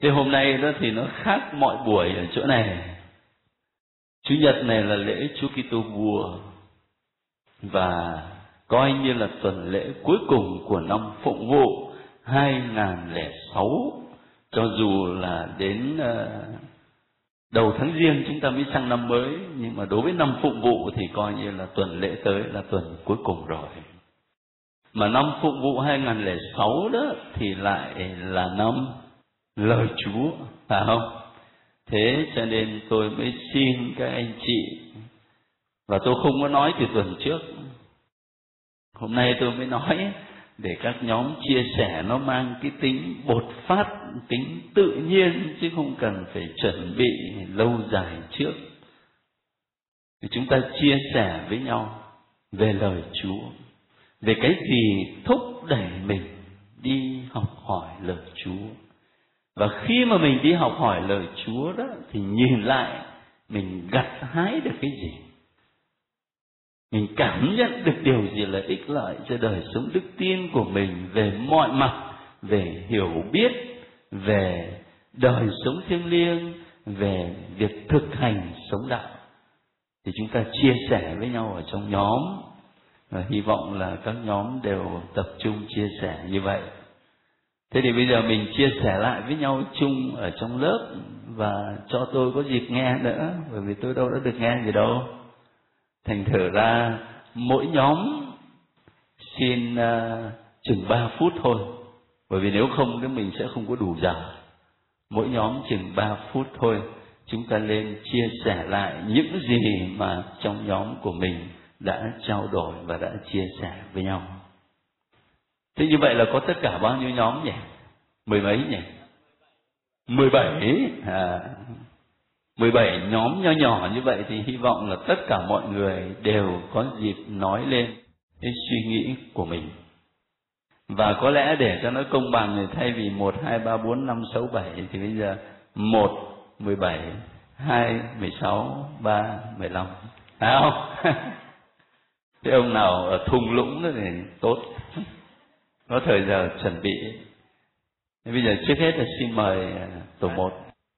Thế hôm nay đó thì nó khác mọi buổi ở chỗ này. Chủ nhật này là lễ Chúa Kitô Vua, và coi như là tuần lễ cuối cùng của năm Phụng Vụ 2006. Cho dù là đến đầu tháng Giêng chúng ta mới sang năm mới, nhưng mà đối với năm Phụng Vụ thì coi như là tuần lễ tới là tuần cuối cùng rồi. Mà năm Phụng Vụ 2006 đó thì lại là năm lời Chúa, phải không? Thế cho nên tôi mới xin các anh chị, và tôi không có nói từ tuần trước, hôm nay tôi mới nói để các nhóm chia sẻ nó mang cái tính bột phát, tính tự nhiên, chứ không cần phải chuẩn bị lâu dài trước. Thì chúng ta chia sẻ với nhau về lời Chúa, về cái gì thúc đẩy mình đi học hỏi lời Chúa. Và khi mà mình đi học hỏi lời Chúa đó, thì nhìn lại mình gặt hái được cái gì, mình cảm nhận được điều gì là ích lợi cho đời sống đức tin của mình về mọi mặt, về hiểu biết, về đời sống thiêng liêng, về việc thực hành sống đạo. Thì chúng ta chia sẻ với nhau ở trong nhóm, và hy vọng là các nhóm đều tập trung chia sẻ như vậy. Thế thì bây giờ mình chia sẻ lại với nhau chung ở trong lớp, và cho tôi có dịp nghe nữa, bởi vì tôi đâu đã được nghe gì đâu. Thành thử ra mỗi nhóm xin chừng 3 phút thôi, bởi vì nếu không thì mình sẽ không có đủ giờ. Mỗi nhóm chừng 3 phút thôi, chúng ta lên chia sẻ lại những gì mà trong nhóm của mình đã trao đổi và đã chia sẻ với nhau. Thế như vậy là có tất cả bao nhiêu nhóm nhỉ? Mười mấy nhỉ? 17. 17 nhóm nho nhỏ như vậy thì hy vọng là tất cả mọi người đều có dịp nói lên cái suy nghĩ của mình. Và có lẽ để cho nó công bằng thì thay vì 1, 2, 3, 4, 5, 6, 7 thì bây giờ 1, 17, 2, 16, 3, 15. Phải không? Thế ông nào ở thung lũng đó thì tốt, có thời giờ chuẩn bị. Thế bây giờ trước hết là xin mời tổ 1.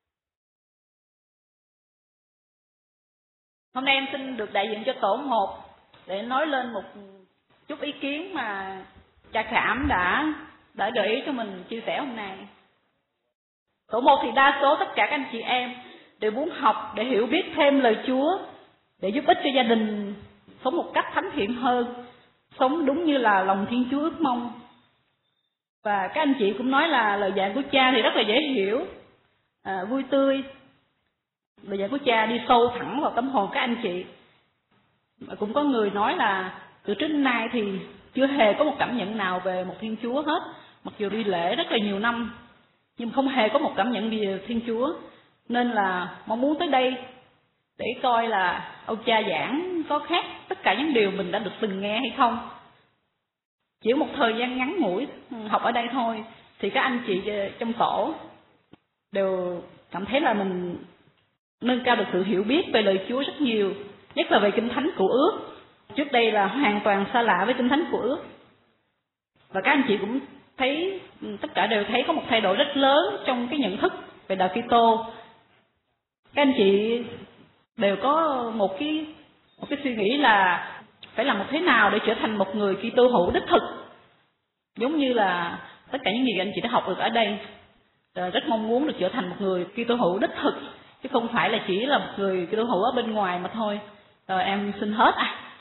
Hôm nay em xin được đại diện cho tổ 1 để nói lên một chút ý kiến mà cha Khảm đã gợi ý cho mình chia sẻ hôm nay. Tổ 1 thì đa số tất cả các anh chị em đều muốn học để hiểu biết thêm lời Chúa, để giúp ích cho gia đình sống một cách thánh thiện hơn, sống đúng như là lòng Thiên Chúa ước mong. Và các anh chị cũng nói là lời dạy của cha thì rất là dễ hiểu, vui tươi. Lời dạy của cha đi sâu thẳng vào tâm hồn các anh chị. Mà cũng có người nói là từ trước đến nay thì chưa hề có một cảm nhận nào về một Thiên Chúa hết, mặc dù đi lễ rất là nhiều năm, nhưng không hề có một cảm nhận gì về Thiên Chúa. Nên là mong muốn tới đây để coi là ông cha giảng có khác tất cả những điều mình đã được từng nghe hay không. Chỉ một thời gian ngắn ngủi học ở đây thôi thì các anh chị trong tổ đều cảm thấy là mình nâng cao được sự hiểu biết về lời Chúa rất nhiều, nhất là về Kinh Thánh Cựu Ước. Trước đây là hoàn toàn xa lạ với Kinh Thánh Cựu Ước. Và các anh chị cũng thấy, tất cả đều thấy có một thay đổi rất lớn trong cái nhận thức về đạo Kitô. Các anh chị đều có một cái suy nghĩ là phải làm một thế nào để trở thành một người Kitô hữu đích thực, giống như là tất cả những gì anh chị đã học được ở đây. Rất mong muốn được trở thành một người Kitô hữu đích thực, chứ không phải là chỉ là một người Kitô hữu ở bên ngoài mà thôi. Rồi em xin hết.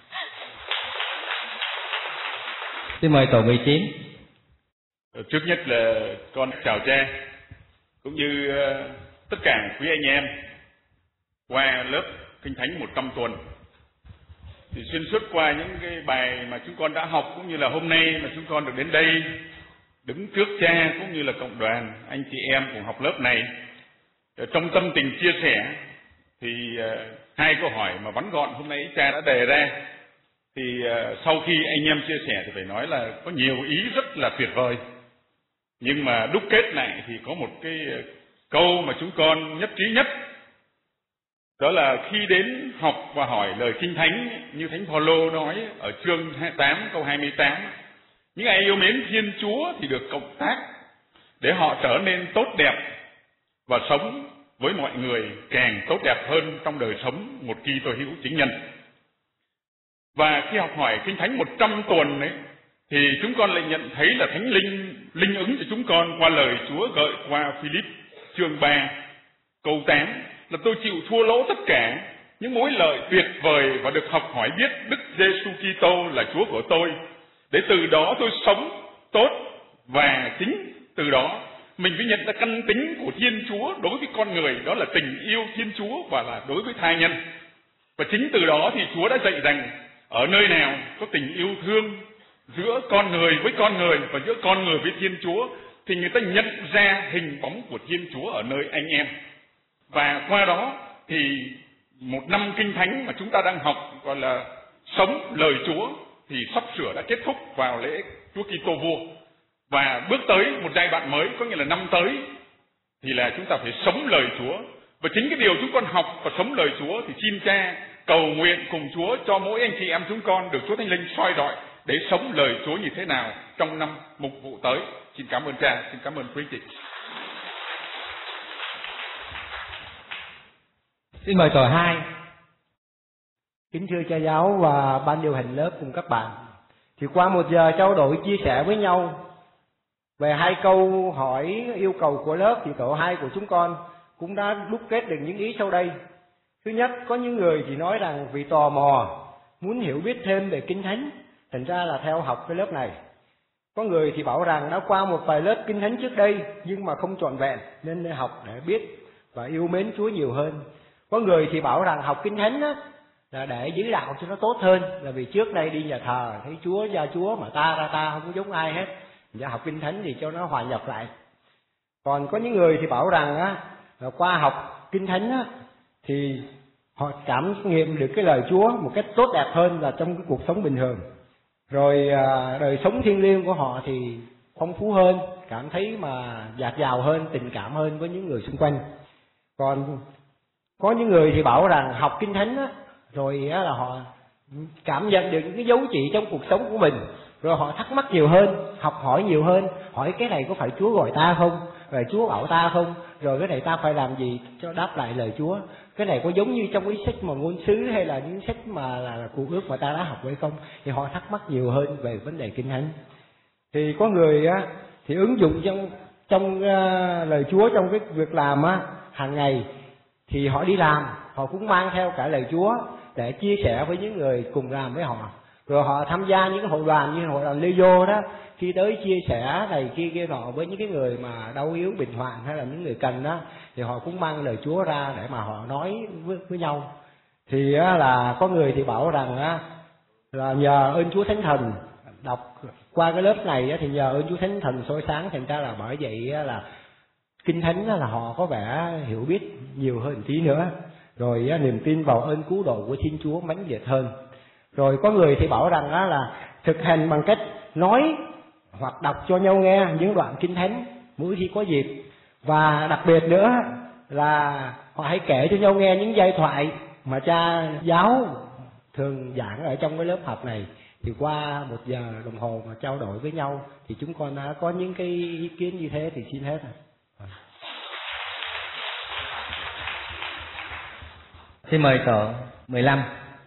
Xin mời tổ 19. Trước nhất là con chào cha, cũng như tất cả quý anh em qua lớp Kinh Thánh 100 tuần. Thì xuyên suốt qua những cái bài mà chúng con đã học, cũng như là hôm nay mà chúng con được đến đây đứng trước cha cũng như là cộng đoàn anh chị em cùng học lớp này, trong tâm tình chia sẻ thì hai câu hỏi mà vắn gọn hôm nay cha đã đề ra, thì sau khi anh em chia sẻ thì phải nói là có nhiều ý rất là tuyệt vời, nhưng mà đúc kết lại thì có một cái câu mà chúng con nhất trí nhất, đó là khi đến học và hỏi lời Kinh Thánh như Thánh Phaolô nói ở chương 28 câu 28, những ai yêu mến Thiên Chúa thì được cộng tác để họ trở nên tốt đẹp và sống với mọi người càng tốt đẹp hơn trong đời sống một Kitô hữu chính nhân. Và khi học hỏi Kinh Thánh 100 tuần ấy, thì chúng con lại nhận thấy là Thánh Linh linh ứng cho chúng con qua lời Chúa gợi qua Philip chương 3 câu 8 là tôi chịu thua lỗ tất cả những mối lợi tuyệt vời và được học hỏi biết Đức Giêsu Kitô là Chúa của tôi, để từ đó tôi sống tốt, và chính từ đó mình mới nhận ra căn tính của Thiên Chúa đối với con người, đó là tình yêu Thiên Chúa và là đối với tha nhân. Và chính từ đó thì Chúa đã dạy rằng ở nơi nào có tình yêu thương giữa con người với con người và giữa con người với Thiên Chúa thì người ta nhận ra hình bóng của Thiên Chúa ở nơi anh em. Và qua đó thì một năm Kinh Thánh mà chúng ta đang học gọi là sống lời Chúa thì sắp sửa đã kết thúc vào lễ Chúa Kitô Vua. Và bước tới một giai đoạn mới, có nghĩa là năm tới thì là chúng ta phải sống lời Chúa. Và chính cái điều chúng con học và sống lời Chúa thì xin Cha cầu nguyện cùng Chúa cho mỗi anh chị em chúng con được Chúa Thánh Linh soi rọi để sống lời Chúa như thế nào trong năm mục vụ tới. Xin cảm ơn Cha, xin cảm ơn quý chị. Xin mời tổ 2. Kính thưa cha giáo và ban điều hành lớp cùng các bạn. Thì qua 1 giờ trao đổi chia sẻ với nhau về 2 câu hỏi yêu cầu của lớp, thì tổ 2 của chúng con cũng đã đúc kết được những ý sau đây. Thứ nhất, có những người thì nói rằng vì tò mò, muốn hiểu biết thêm về Kinh Thánh, thành ra là theo học cái lớp này. Có người thì bảo rằng đã qua một vài lớp Kinh Thánh trước đây nhưng mà không trọn vẹn nên học để biết và yêu mến Chúa nhiều hơn. Có người thì bảo rằng học Kinh Thánh á, là để giữ đạo cho nó tốt hơn, là vì trước đây đi nhà thờ thấy Chúa ra Chúa mà ta ra ta, không có giống ai hết, giờ học Kinh Thánh thì cho nó hòa nhập lại. Còn có những người thì bảo rằng á, là qua học Kinh Thánh á, thì họ cảm nghiệm được cái lời Chúa một cách tốt đẹp hơn là trong cái cuộc sống bình thường. Rồi đời sống thiêng liêng của họ thì phong phú hơn, cảm thấy mà dạt dào hơn, tình cảm hơn với những người xung quanh. Còn có những người thì bảo rằng học Kinh Thánh á, rồi á, là họ cảm nhận được những cái dấu chỉ trong cuộc sống của mình, rồi họ thắc mắc nhiều hơn, học hỏi nhiều hơn, hỏi cái này có phải Chúa gọi ta không, rồi Chúa bảo ta không, rồi cái này ta phải làm gì cho đáp lại lời Chúa, cái này có giống như trong cái sách mà ngôn sứ hay là những sách mà là Cựu Ước mà ta đã học hay không, thì họ thắc mắc nhiều hơn về vấn đề Kinh Thánh. Thì có người á, thì ứng dụng trong lời Chúa trong cái việc làm á, hàng ngày, thì họ đi làm họ cũng mang theo cả lời Chúa để chia sẻ với những người cùng làm với họ. Rồi họ tham gia những cái hội đoàn như hội đoàn Lê Vô đó, khi tới chia sẻ này kia nọ với những cái người mà đau yếu bệnh hoạn hay là những người cần đó, thì họ cũng mang lời Chúa ra để mà họ nói với nhau. Thì là có người thì bảo rằng là nhờ ơn Chúa Thánh Thần, đọc qua cái lớp này thì nhờ ơn Chúa Thánh Thần soi sáng, thành ra là bởi vậy là Kinh Thánh là họ có vẻ hiểu biết nhiều hơn tí nữa, rồi niềm tin vào ơn cứu độ của Thiên Chúa mãnh liệt hơn. Rồi có người thì bảo rằng là thực hành bằng cách nói hoặc đọc cho nhau nghe những đoạn Kinh Thánh mỗi khi có dịp, và đặc biệt nữa là họ hãy kể cho nhau nghe những giai thoại mà cha giáo thường giảng ở trong cái lớp học này. Thì qua 1 giờ đồng hồ mà trao đổi với nhau thì chúng con đã có những cái ý kiến như thế, thì xin hết rồi. Xin mời tổ 15.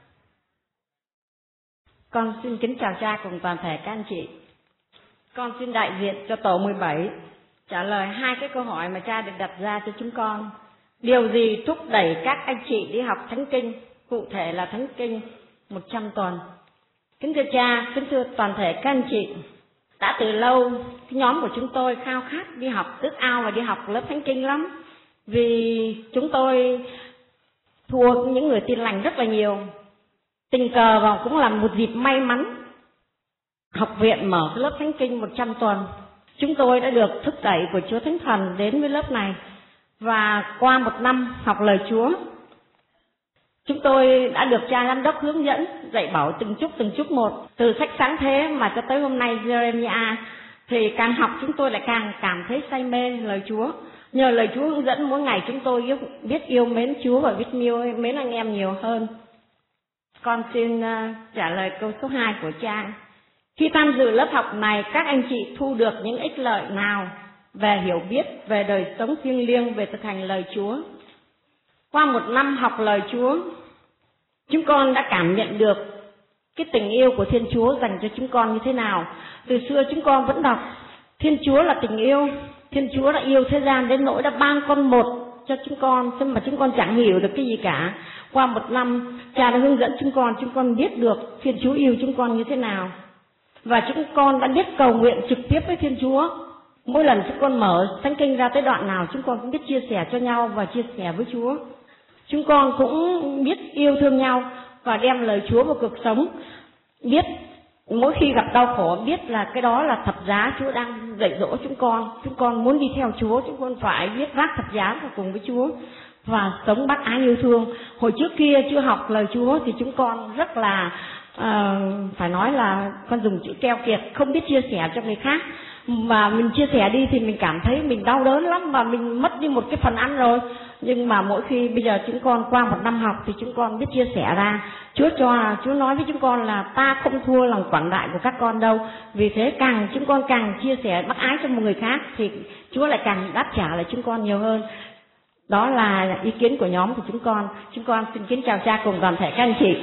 Con xin kính chào cha cùng toàn thể các anh chị. Con xin đại diện cho tổ 17 trả lời 2 cái câu hỏi mà cha được đặt ra cho chúng con. Điều gì thúc đẩy các anh chị đi học Thánh Kinh, cụ thể là Thánh Kinh 100 tuần? Kính thưa cha, kính thưa toàn thể các anh chị, đã từ lâu cái nhóm của chúng tôi khao khát đi học, ước ao và đi học lớp Thánh Kinh lắm. Vì chúng tôi thua những người Tin Lành rất là nhiều. Tình cờ và cũng là một dịp may mắn, học viện mở cái lớp Thánh Kinh 100 tuần. Chúng tôi đã được thúc đẩy của Chúa Thánh Thần đến với lớp này. Và qua 1 năm học lời Chúa, chúng tôi đã được cha giám đốc hướng dẫn, dạy bảo từng chút một. Từ sách Sáng Thế mà cho tới hôm nay Jeremiah, thì càng học chúng tôi lại càng cảm thấy say mê lời Chúa. Nhờ lời Chúa hướng dẫn mỗi ngày chúng tôi biết yêu mến Chúa và biết yêu mến anh em nhiều hơn. Con xin trả lời câu số 2 của cha. Khi tham dự lớp học này, các anh chị thu được những ích lợi nào về hiểu biết, về đời sống thiêng liêng, về thực hành lời Chúa. Qua một năm học lời Chúa, chúng con đã cảm nhận được cái tình yêu của Thiên Chúa dành cho chúng con như thế nào. Từ xưa chúng con vẫn đọc Thiên Chúa là tình yêu, Thiên Chúa đã yêu thế gian đến nỗi đã ban con một cho chúng con, mà chúng con chẳng hiểu được cái gì cả. Qua một năm, Cha đã hướng dẫn chúng con biết được Thiên Chúa yêu chúng con như thế nào. Và chúng con đã biết cầu nguyện trực tiếp với Thiên Chúa. Mỗi lần chúng con mở Thánh Kinh ra tới đoạn nào, chúng con cũng biết chia sẻ cho nhau và chia sẻ với Chúa. Chúng con cũng biết yêu thương nhau và đem lời Chúa vào cuộc sống. Biết mỗi khi gặp đau khổ, biết là cái đó là thập giá Chúa đang dạy dỗ chúng con. Chúng con muốn đi theo Chúa, chúng con phải biết vác thập giá và cùng với Chúa và sống bác ái yêu thương. Hồi trước kia chưa học lời Chúa thì chúng con rất là phải nói là con dùng chữ keo kiệt, không biết chia sẻ cho người khác. Mà mình chia sẻ đi thì mình cảm thấy mình đau đớn lắm và mình mất đi một cái phần ăn rồi. Nhưng mà mỗi khi bây giờ chúng con qua một năm học thì chúng con biết chia sẻ ra. Chúa nói với chúng con là ta không thua lòng quảng đại của các con đâu. Vì thế chúng con càng chia sẻ bác ái cho một người khác thì Chúa lại càng đáp trả lại chúng con nhiều hơn. Đó là ý kiến của nhóm của chúng con. Chúng con xin kính chào Cha cùng toàn thể các anh chị.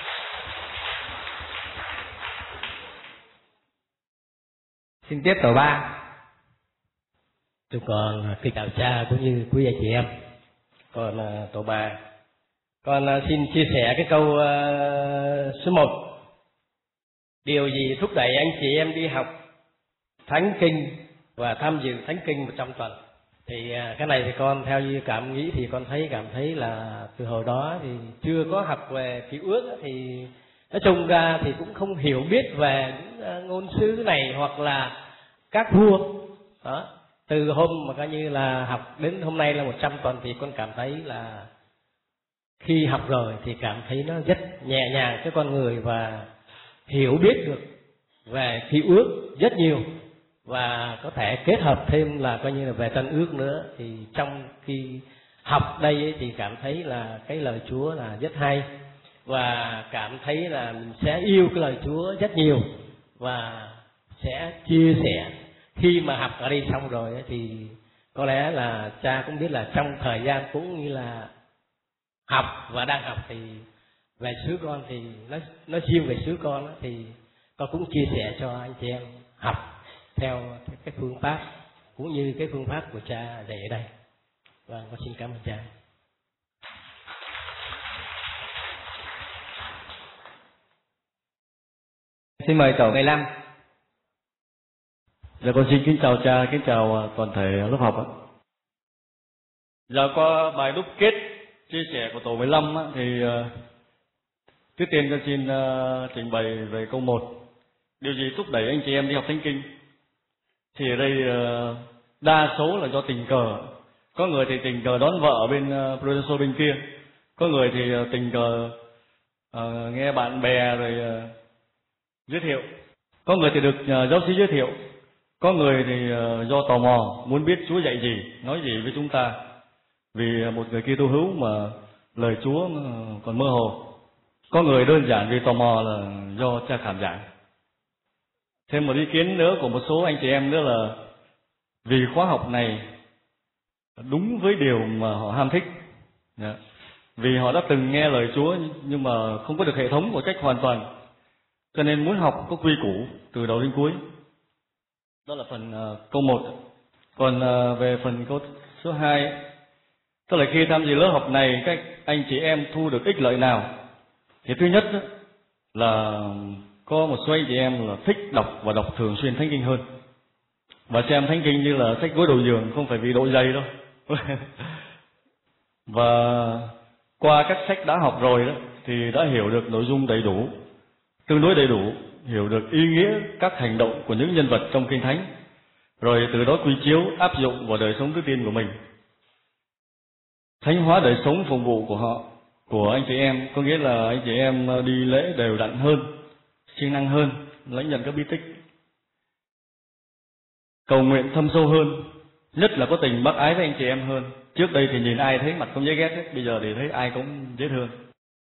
Xin tiếp tổ 3. Chúng con kính chào Cha cũng như quý anh chị em. Còn tổ 3, con xin chia sẻ cái câu số 1. Điều gì thúc đẩy anh chị em đi học Thánh Kinh và tham dự Thánh Kinh trong tuần? Thì cái này thì con theo như cảm nghĩ thì con cảm thấy là từ hồi đó thì chưa có học về Cựu Ước, thì nói chung ra thì cũng không hiểu biết về những ngôn sứ này hoặc là các vua đó. Từ hôm mà coi như là học đến hôm nay là 100 tuần thì con cảm thấy là khi học rồi thì cảm thấy nó rất nhẹ nhàng cho con người và hiểu biết được về Cựu Ước rất nhiều, và có thể kết hợp thêm là coi như là về Tân Ước nữa. Thì trong khi học đây ấy, thì cảm thấy là cái lời Chúa là rất hay, và cảm thấy là mình sẽ yêu cái lời Chúa rất nhiều và sẽ chia sẻ. Khi mà học ở đây xong rồi ấy, thì có lẽ là Cha cũng biết là trong thời gian cũng như là học và đang học thì về xứ con thì nó riêng về xứ con ấy, thì con cũng chia sẻ cho anh chị em học theo cái phương pháp cũng như cái phương pháp của Cha dạy ở đây. Và con xin cảm ơn Cha. Xin mời tổ 15. Dạ con xin kính chào Cha, kính chào toàn thể lớp học ạ. Dạ qua bài đúc kết chia sẻ của tổ 15 á, thì trước tiên con xin trình bày về câu 1. Điều gì thúc đẩy anh chị em đi học Thánh Kinh? Thì ở đây đa số là do tình cờ. Có người thì tình cờ đón vợ ở bên Provençal bên kia, có người thì tình cờ nghe bạn bè rồi giới thiệu, có người thì được giáo sĩ giới thiệu, có người thì do tò mò muốn biết Chúa dạy gì, nói gì với chúng ta. Vì một người Kitô hữu mà lời Chúa còn mơ hồ. Có người đơn giản vì tò mò là do Cha cảm giảng. Thêm một ý kiến nữa của một số anh chị em nữa là vì khóa học này đúng với điều mà họ ham thích. Vì họ đã từng nghe lời Chúa nhưng mà không có được hệ thống một cách hoàn toàn, cho nên muốn học có quy củ từ đầu đến cuối. Đó là phần câu 1. Còn về phần câu số 2, tức là khi tham dự lớp học này các anh chị em thu được ích lợi nào? Thì thứ nhất là có một số anh chị em là thích đọc và đọc thường xuyên Thánh Kinh hơn, và xem Thánh Kinh như là sách gối đầu giường, không phải vì độ dày đâu. Và qua các sách đã học rồi đó thì đã hiểu được nội dung đầy đủ, tương đối đầy đủ, hiểu được ý nghĩa các hành động của những nhân vật trong Kinh Thánh, rồi từ đó quy chiếu áp dụng vào đời sống đức tin của mình, thánh hóa đời sống phục vụ của họ, của anh chị em. Có nghĩa là anh chị em đi lễ đều đặn hơn, siêng năng hơn, lãnh nhận các bí tích, cầu nguyện thâm sâu hơn, nhất là có tình bác ái với anh chị em hơn. Trước đây thì nhìn ai thấy mặt không dễ ghét hết, bây giờ thì thấy ai cũng dễ thương.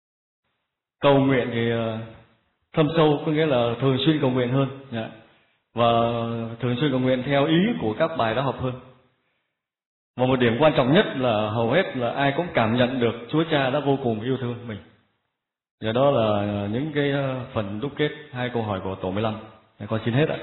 Cầu nguyện thì thâm sâu, có nghĩa là thường xuyên cầu nguyện hơn. và thường xuyên cầu nguyện theo ý của các bài đã học hơn. Và một điểm quan trọng nhất là hầu hết là ai cũng cảm nhận được Chúa Cha đã vô cùng yêu thương mình. Và đó là những cái phần đúc kết 2 câu hỏi của tổ 15. Con xin hết ạ.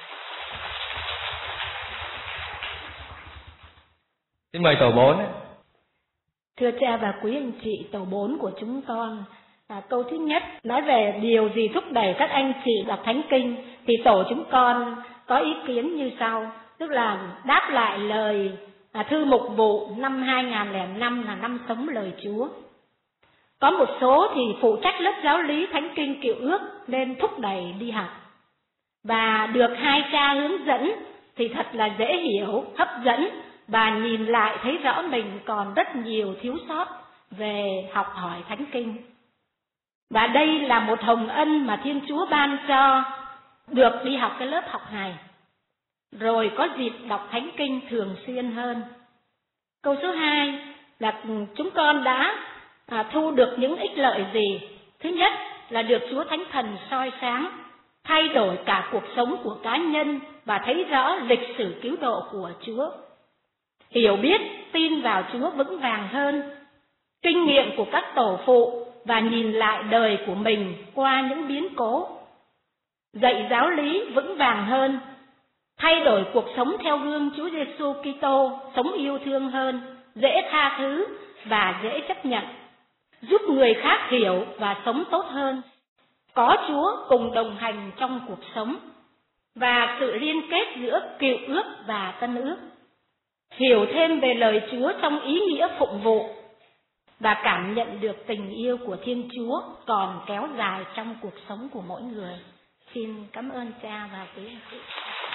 Xin mời tổ 4. Thưa cha và quý anh chị, tổ 4 của chúng con, câu thứ nhất nói về điều gì thúc đẩy các anh chị đọc Thánh Kinh, thì tổ chúng con có ý kiến như sau, tức là đáp lại lời thư mục vụ năm 2005 là năm sống lời Chúa. Có một số thì phụ trách lớp giáo lý Thánh Kinh Cựu Ước nên thúc đẩy đi học, và được hai cha hướng dẫn thì thật là dễ hiểu, hấp dẫn, và nhìn lại thấy rõ mình còn rất nhiều thiếu sót về học hỏi Thánh Kinh. Và đây là một hồng ân mà Thiên Chúa ban cho, được đi học cái lớp học này, rồi có dịp đọc Thánh Kinh thường xuyên hơn. Câu số 2 là chúng con đã thu được những ích lợi gì? Thứ nhất là được Chúa Thánh Thần soi sáng, thay đổi cả cuộc sống của cá nhân và thấy rõ lịch sử cứu độ của Chúa. Hiểu biết, tin vào Chúa vững vàng hơn, kinh nghiệm của các tổ phụ và nhìn lại đời của mình qua những biến cố. Dạy giáo lý vững vàng hơn, thay đổi cuộc sống theo gương Chúa Giêsu Kitô, sống yêu thương hơn, dễ tha thứ và dễ chấp nhận, giúp người khác hiểu và sống tốt hơn, có Chúa cùng đồng hành trong cuộc sống, và sự liên kết giữa Cựu Ước và Tân Ước. Hiểu thêm về lời Chúa trong ý nghĩa phụng vụ và cảm nhận được tình yêu của Thiên Chúa còn kéo dài trong cuộc sống của mỗi người. Xin cảm ơn cha và quý anh chị.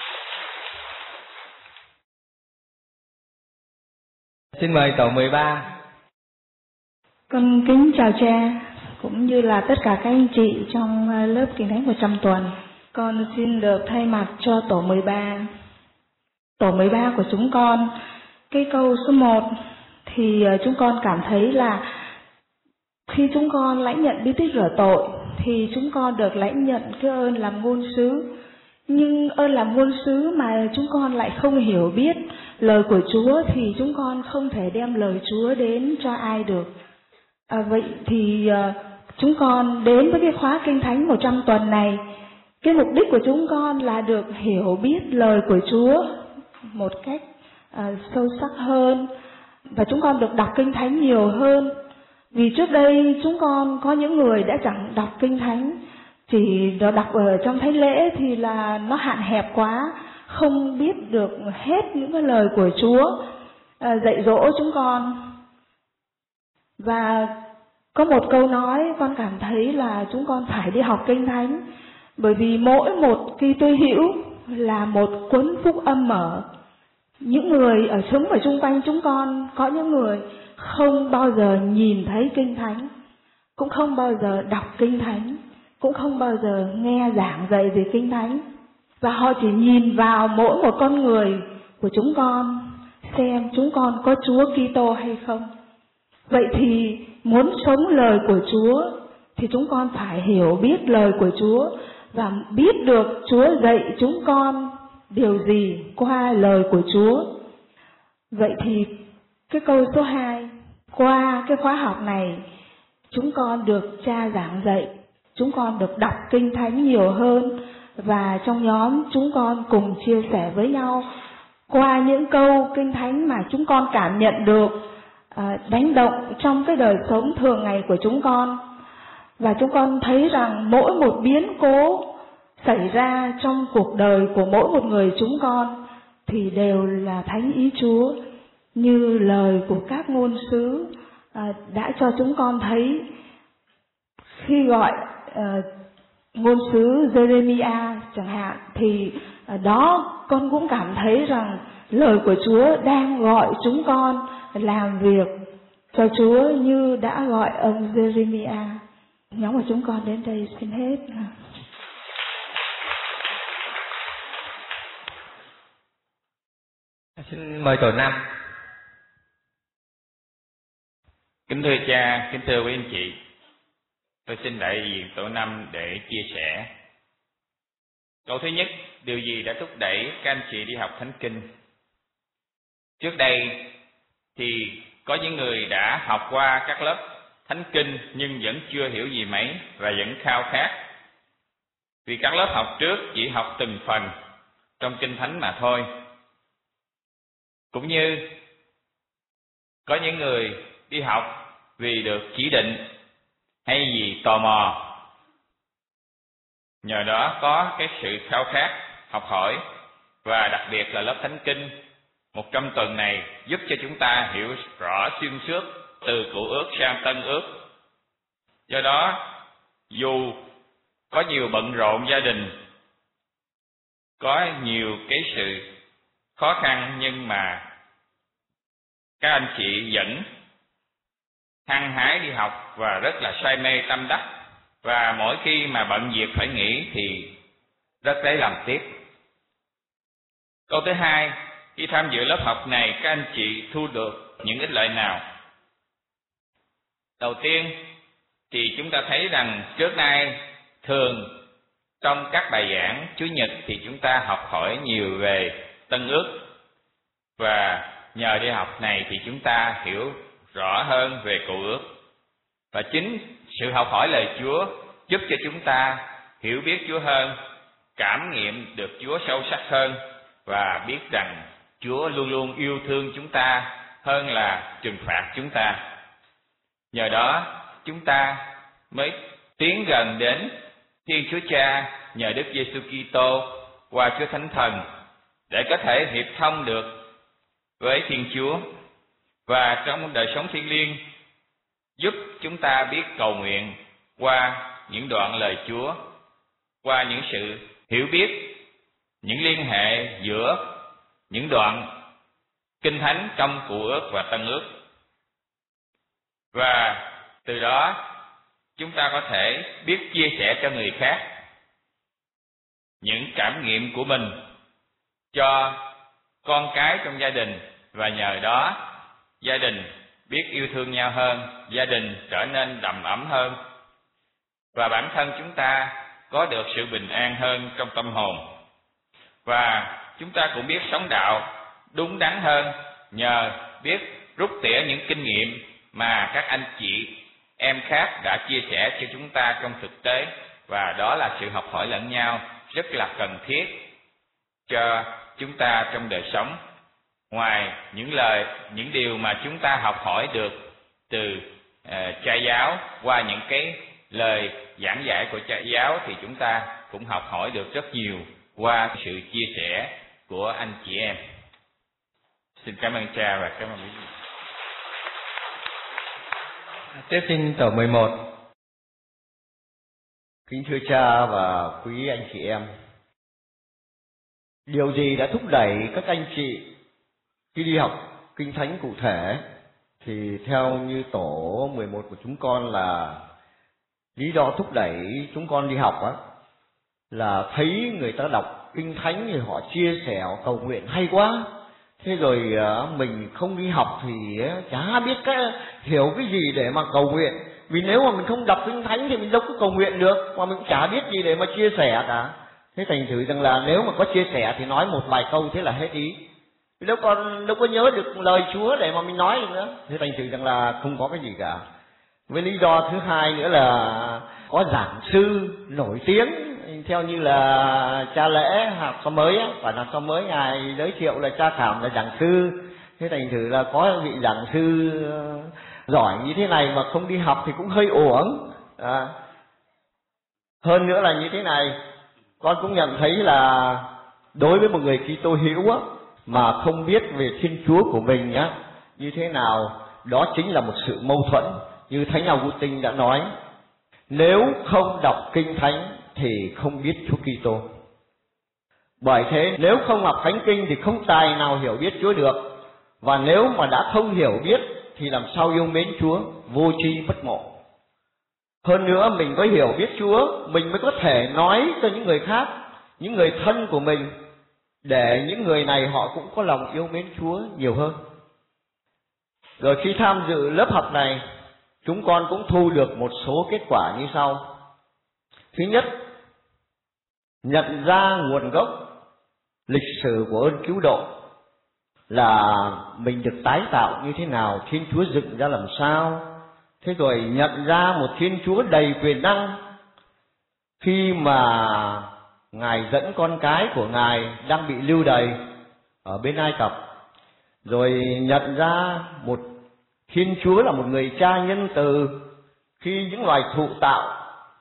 Xin mời tổ 13. Con kính chào cha, cũng như là tất cả các anh chị trong lớp Kinh Thánh 100 tuần. Con xin được thay mặt cho tổ 13. Tổ 13 của chúng con, cái câu số 1 thì chúng con cảm thấy là khi chúng con lãnh nhận bí tích rửa tội thì chúng con được lãnh nhận cái ơn làm ngôn sứ. Nhưng ơn làm ngôn sứ mà chúng con lại không hiểu biết lời của Chúa thì chúng con không thể đem lời Chúa đến cho ai được. Vậy thì chúng con đến với cái khóa Kinh Thánh 100 tuần này, cái mục đích của chúng con là được hiểu biết lời của Chúa một cách sâu sắc hơn, và chúng con được đọc Kinh Thánh nhiều hơn. Vì trước đây chúng con có những người đã chẳng đọc Kinh Thánh, chỉ đọc ở trong thánh lễ thì là nó hạn hẹp quá, không biết được hết những cái lời của Chúa dạy dỗ chúng con. Và có một câu nói con cảm thấy là chúng con phải đi học Kinh Thánh, bởi vì mỗi một Kitô hữu là một cuốn phúc âm mở. Những người ở sống ở xung quanh chúng con, có những người không bao giờ nhìn thấy Kinh Thánh, cũng không bao giờ đọc Kinh Thánh, cũng không bao giờ nghe giảng dạy về Kinh Thánh. Và họ chỉ nhìn vào mỗi một con người của chúng con, xem chúng con có Chúa Kitô hay không. Vậy thì muốn sống lời của Chúa thì chúng con phải hiểu biết lời của Chúa và biết được Chúa dạy chúng con điều gì qua lời của Chúa. Vậy thì cái câu số 2, qua cái khóa học này chúng con được cha giảng dạy, chúng con được đọc Kinh Thánh nhiều hơn, và trong nhóm chúng con cùng chia sẻ với nhau qua những câu Kinh Thánh mà chúng con cảm nhận được đánh động trong cái đời sống thường ngày của chúng con. Và chúng con thấy rằng mỗi một biến cố xảy ra trong cuộc đời của mỗi một người chúng con thì đều là thánh ý Chúa, như lời của các ngôn sứ đã cho chúng con thấy. Khi gọi ngôn sứ Jeremiah chẳng hạn thì đó con cũng cảm thấy rằng lời của Chúa đang gọi chúng con làm việc cho Chúa như đã gọi ông Jeremiah. Nhóm của chúng con đến đây xin hết. Xin mời tổ 5. Kính thưa cha, kính thưa quý anh chị, tôi xin đại diện tổ 5 để chia sẻ. Câu thứ nhất, điều gì đã thúc đẩy các anh chị đi học Thánh Kinh? Trước đây thì có những người đã học qua các lớp Thánh Kinh nhưng vẫn chưa hiểu gì mấy và vẫn khao khát. Vì các lớp học trước chỉ học từng phần trong Kinh Thánh mà thôi. Cũng như có những người đi học vì được chỉ định hay vì tò mò. Nhờ đó có cái sự khao khát học hỏi, và đặc biệt là lớp Thánh Kinh 100 tuần này giúp cho chúng ta hiểu rõ xuyên suốt từ Cựu Ước sang Tân Ước. Do đó, dù có nhiều bận rộn gia đình, có nhiều cái sự khó khăn, nhưng mà các anh chị vẫn hăng hái đi học và rất là say mê tâm đắc. Và mỗi khi mà bận việc phải nghỉ thì rất lấy làm tiếc. Câu thứ hai, khi tham dự lớp học này, các anh chị thu được những ích lợi nào? Đầu tiên thì chúng ta thấy rằng trước nay thường trong các bài giảng Chủ nhật thì chúng ta học hỏi nhiều về Tân Ước, và nhờ đi học này thì chúng ta hiểu rõ hơn về Cựu Ước. Và chính sự học hỏi lời Chúa giúp cho chúng ta hiểu biết Chúa hơn, cảm nghiệm được Chúa sâu sắc hơn, và biết rằng Chúa luôn luôn yêu thương chúng ta hơn là trừng phạt chúng ta. Nhờ đó chúng ta mới tiến gần đến Thiên Chúa Cha nhờ Đức Giêsu Kitô qua Chúa Thánh Thần để có thể hiệp thông được với Thiên Chúa. Và trong đời sống thiêng liêng giúp chúng ta biết cầu nguyện qua những đoạn lời Chúa, qua những sự hiểu biết, những liên hệ giữa những đoạn Kinh Thánh trong Cựu Ước và Tân Ước. Và từ đó chúng ta có thể biết chia sẻ cho người khác những cảm nghiệm của mình cho con cái trong gia đình, và nhờ đó gia đình biết yêu thương nhau hơn, gia đình trở nên đầm ấm hơn, và bản thân chúng ta có được sự bình an hơn trong tâm hồn. Và chúng ta cũng biết sống đạo đúng đắn hơn nhờ biết rút tỉa những kinh nghiệm mà các anh chị em khác đã chia sẻ cho chúng ta trong thực tế. Và đó là sự học hỏi lẫn nhau rất là cần thiết cho chúng ta trong đời sống. Ngoài những điều mà chúng ta học hỏi được từ cha giáo qua những cái lời giảng dạy của cha giáo, thì chúng ta cũng học hỏi được rất nhiều qua sự chia sẻ của anh chị em. Xin cảm ơn cha và cảm ơn quý vị. Tiếp xin tổ 11. Kính thưa cha và quý anh chị em, điều gì đã thúc đẩy các anh chị khi đi học Kinh Thánh cụ thể? Thì theo như tổ 11 của chúng con là lý do thúc đẩy chúng con đi học á, là thấy người ta đọc Kinh Thánh thì họ chia sẻ cầu nguyện hay quá. Thế rồi mình không đi học thì chả biết hiểu cái gì để mà cầu nguyện. Vì nếu mà mình không đọc Kinh Thánh thì mình đâu có cầu nguyện được, mà mình chả biết gì để mà chia sẻ cả. Thế thành thử rằng là nếu mà có chia sẻ thì nói một vài câu thế là hết ý. Đâu có nhớ được lời Chúa để mà mình nói được nữa. Thế thành thử rằng là không có cái gì cả. Với lý do thứ hai nữa là có giảng sư nổi tiếng, theo như là cha lễ học xóm mới á, và học xóm mới ngài giới thiệu là cha Khảm là giảng sư. Thế thành thử là có vị giảng sư giỏi như thế này mà không đi học thì cũng hơi uổng. Hơn nữa là như thế này, con cũng nhận thấy là đối với một người Kitô hữu á, mà không biết về Thiên Chúa của mình á như thế nào, đó chính là một sự mâu thuẫn. Như Thánh Augustine đã nói, nếu không đọc Kinh Thánh thì không biết Chúa Kitô. Bởi thế nếu không học Thánh Kinh thì không tài nào hiểu biết Chúa được. Và nếu mà đã không hiểu biết thì làm sao yêu mến Chúa? Vô tri bất ngộ. Hơn nữa mình có hiểu biết Chúa, mình mới có thể nói cho những người khác, những người thân của mình, để những người này họ cũng có lòng yêu mến Chúa nhiều hơn. Rồi khi tham dự lớp học này, chúng con cũng thu được một số kết quả như sau. Thứ nhất, nhận ra nguồn gốc lịch sử của ơn cứu độ, là mình được tái tạo như thế nào, Thiên Chúa dựng ra làm sao. Thế rồi nhận ra một Thiên Chúa đầy quyền năng khi mà Ngài dẫn con cái của Ngài đang bị lưu đày ở bên Ai Cập. Rồi nhận ra một Thiên Chúa là một người cha nhân từ khi những loài thụ tạo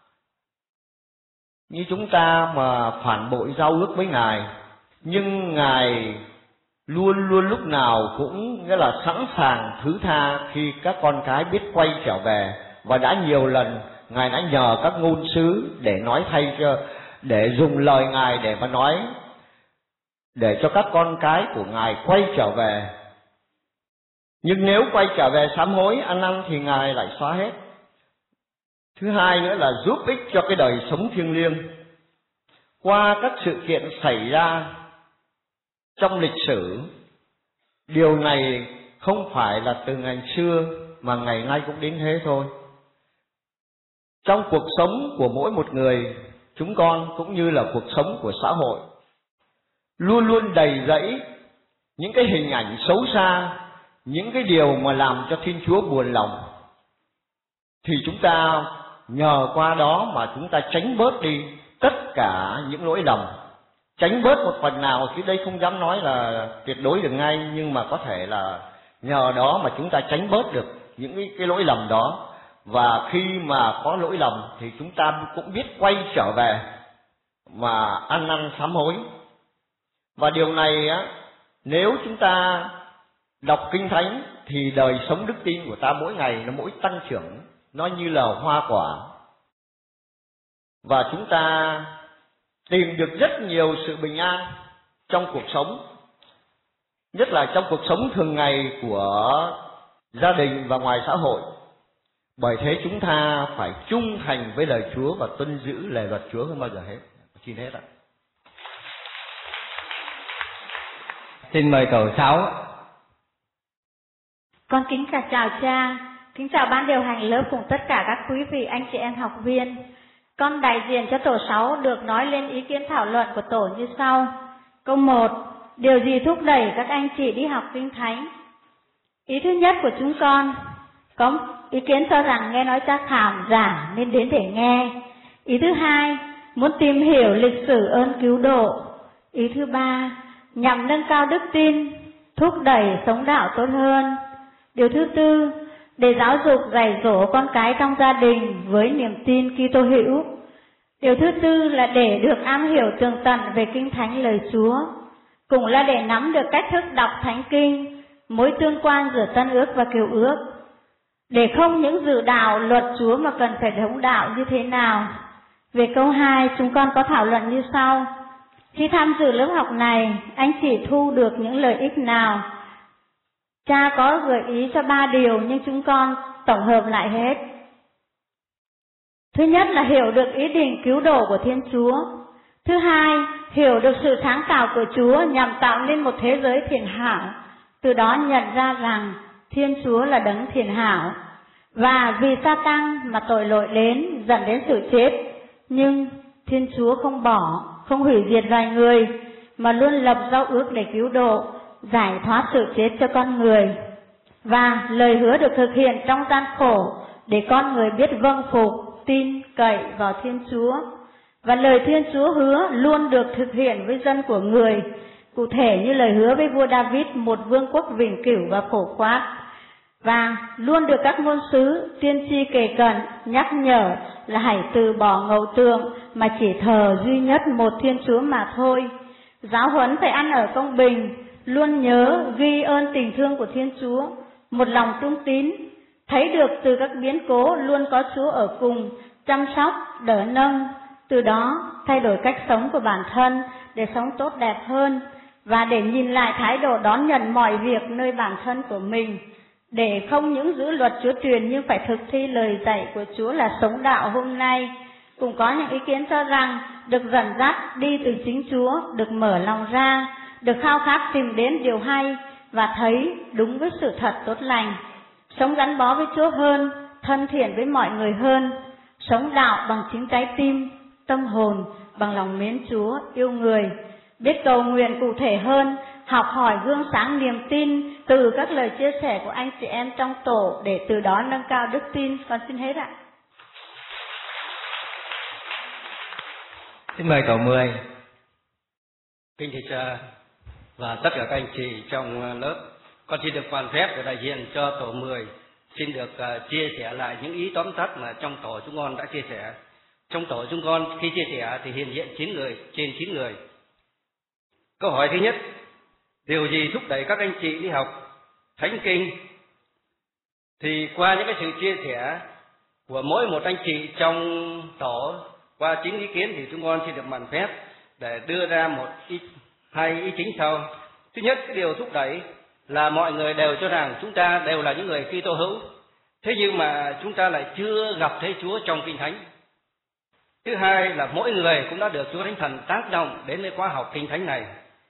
như chúng ta mà phản bội giao ước với Ngài, nhưng Ngài luôn luôn lúc nào cũng nghĩa là sẵn sàng thứ tha khi các con cái biết quay trở về. Và đã nhiều lần Ngài đã nhờ các ngôn sứ để nói thay cho, để dùng lời Ngài để mà nói, để cho các con cái của Ngài quay trở về. Nhưng nếu quay trở về sám hối ăn năn thì Ngài lại xóa hết. Thứ hai nữa là giúp ích cho cái đời sống thiêng liêng. Qua các sự kiện xảy ra trong lịch sử, điều này không phải là từ ngày xưa mà ngày nay cũng đến thế thôi. Trong cuộc sống của mỗi một người, chúng con cũng như là cuộc sống của xã hội, luôn luôn đầy rẫy những cái hình ảnh xấu xa, những cái điều mà làm cho Thiên Chúa buồn lòng. Thì chúng ta nhờ qua đó mà chúng ta tránh bớt đi tất cả những lỗi lầm. Tránh bớt một phần nào, chứ đây không dám nói là tuyệt đối được ngay, nhưng mà có thể là nhờ đó mà chúng ta tránh bớt được những cái lỗi lầm đó. Và khi mà có lỗi lầm thì chúng ta cũng biết quay trở về mà ăn năn sám hối. Và điều này á, nếu chúng ta đọc Kinh Thánh thì đời sống đức tin của ta mỗi ngày nó mỗi tăng trưởng, nó như là hoa quả. Và chúng ta tìm được rất nhiều sự bình an trong cuộc sống, nhất là trong cuộc sống thường ngày của gia đình và ngoài xã hội. Bởi thế chúng ta phải trung thành với lời Chúa và tuân giữ lề luật Chúa hơn bao giờ hết. Xin hết ạ. Xin mời cậu 6. Con kính chào cha, kính chào ban điều hành lớp cùng tất cả các quý vị anh chị em học viên. Con đại diện cho tổ 6 được nói lên ý kiến thảo luận của tổ như sau. Câu 1. Điều gì thúc đẩy các anh chị đi học Kinh Thánh? Ý thứ nhất của chúng con có ý kiến cho rằng nghe nói cha Khảm giảng nên đến để nghe. Ý thứ hai, muốn tìm hiểu lịch sử ơn cứu độ. Ý thứ ba, nhằm nâng cao đức tin, thúc đẩy sống đạo tốt hơn. Điều thứ tư, để giáo dục dạy dỗ con cái trong gia đình với niềm tin Kitô hữu. Điều thứ tư là để được am hiểu tường tận về Kinh Thánh lời Chúa, cũng là để nắm được cách thức đọc Thánh Kinh, mối tương quan giữa Tân Ước và Cựu Ước, để không những giữ đạo luật Chúa mà cần phải sống đạo như thế nào. Về câu 2, chúng con có thảo luận như sau. Khi tham dự lớp học này, anh chị thu được những lợi ích nào? Cha có gợi ý cho 3 điều nhưng chúng con tổng hợp lại hết. Thứ nhất là hiểu được ý định cứu độ của Thiên Chúa. Thứ hai, hiểu được sự sáng tạo của Chúa nhằm tạo nên một thế giới thiện hảo, từ đó nhận ra rằng Thiên Chúa là đấng thiện hảo. Và vì Sa-tan mà tội lỗi đến dẫn đến sự chết, nhưng Thiên Chúa không bỏ, không hủy diệt loài người, mà luôn lập giao ước để cứu độ, giải thoát sự chết cho con người. Và lời hứa được thực hiện trong gian khổ để con người biết vâng phục, tin, cậy vào Thiên Chúa. Và lời Thiên Chúa hứa luôn được thực hiện với dân của người, cụ thể như lời hứa với vua David, một vương quốc vĩnh cửu và phổ quát. Và luôn được các ngôn sứ, tiên tri kề cận nhắc nhở là hãy từ bỏ ngầu tượng mà chỉ thờ duy nhất một Thiên Chúa mà thôi. Giáo huấn phải ăn ở công bình, luôn nhớ ghi ơn tình thương của Thiên Chúa, một lòng trung tín, thấy được từ các biến cố luôn có Chúa ở cùng, chăm sóc, đỡ nâng, từ đó thay đổi cách sống của bản thân để sống tốt đẹp hơn, và để nhìn lại thái độ đón nhận mọi việc nơi bản thân của mình, để không những giữ luật Chúa truyền nhưng phải thực thi lời dạy của Chúa là sống đạo hôm nay. Cũng có những ý kiến cho rằng được dẫn dắt đi từ chính Chúa, được mở lòng ra, được khao khát tìm đến điều hay và thấy đúng với sự thật tốt lành, sống gắn bó với Chúa hơn, thân thiện với mọi người hơn, sống đạo bằng chính trái tim, tâm hồn bằng lòng mến Chúa, yêu người, biết cầu nguyện cụ thể hơn, học hỏi gương sáng niềm tin từ các lời chia sẻ của anh chị em trong tổ để từ đó nâng cao đức tin. Con xin hết ạ. Xin mời tổ 10. Kính thưa cha và tất cả các anh chị trong lớp, con xin được hoàn phép để đại diện cho tổ 10 xin được chia sẻ lại những ý tóm tắt mà trong tổ chúng con đã chia sẻ. Trong tổ chúng con khi chia sẻ thì hiện diện 9 người, trên 9 người. Câu hỏi thứ nhất, điều gì thúc đẩy các anh chị đi học Thánh Kinh? Thì qua những cái sự chia sẻ của mỗi một anh chị trong tổ, qua 9 ý kiến thì chúng con xin được mạn phép để đưa ra hai ý chính sau. Thứ nhất, cái điều thúc đẩy là mọi người đều cho rằng chúng ta đều là những người Kitô hữu, thế nhưng mà chúng ta lại chưa gặp thấy Chúa trong Kinh Thánh. Thứ hai là mỗi người cũng đã được Chúa Thánh Thần tác động đến với khóa học Kinh Thánh này.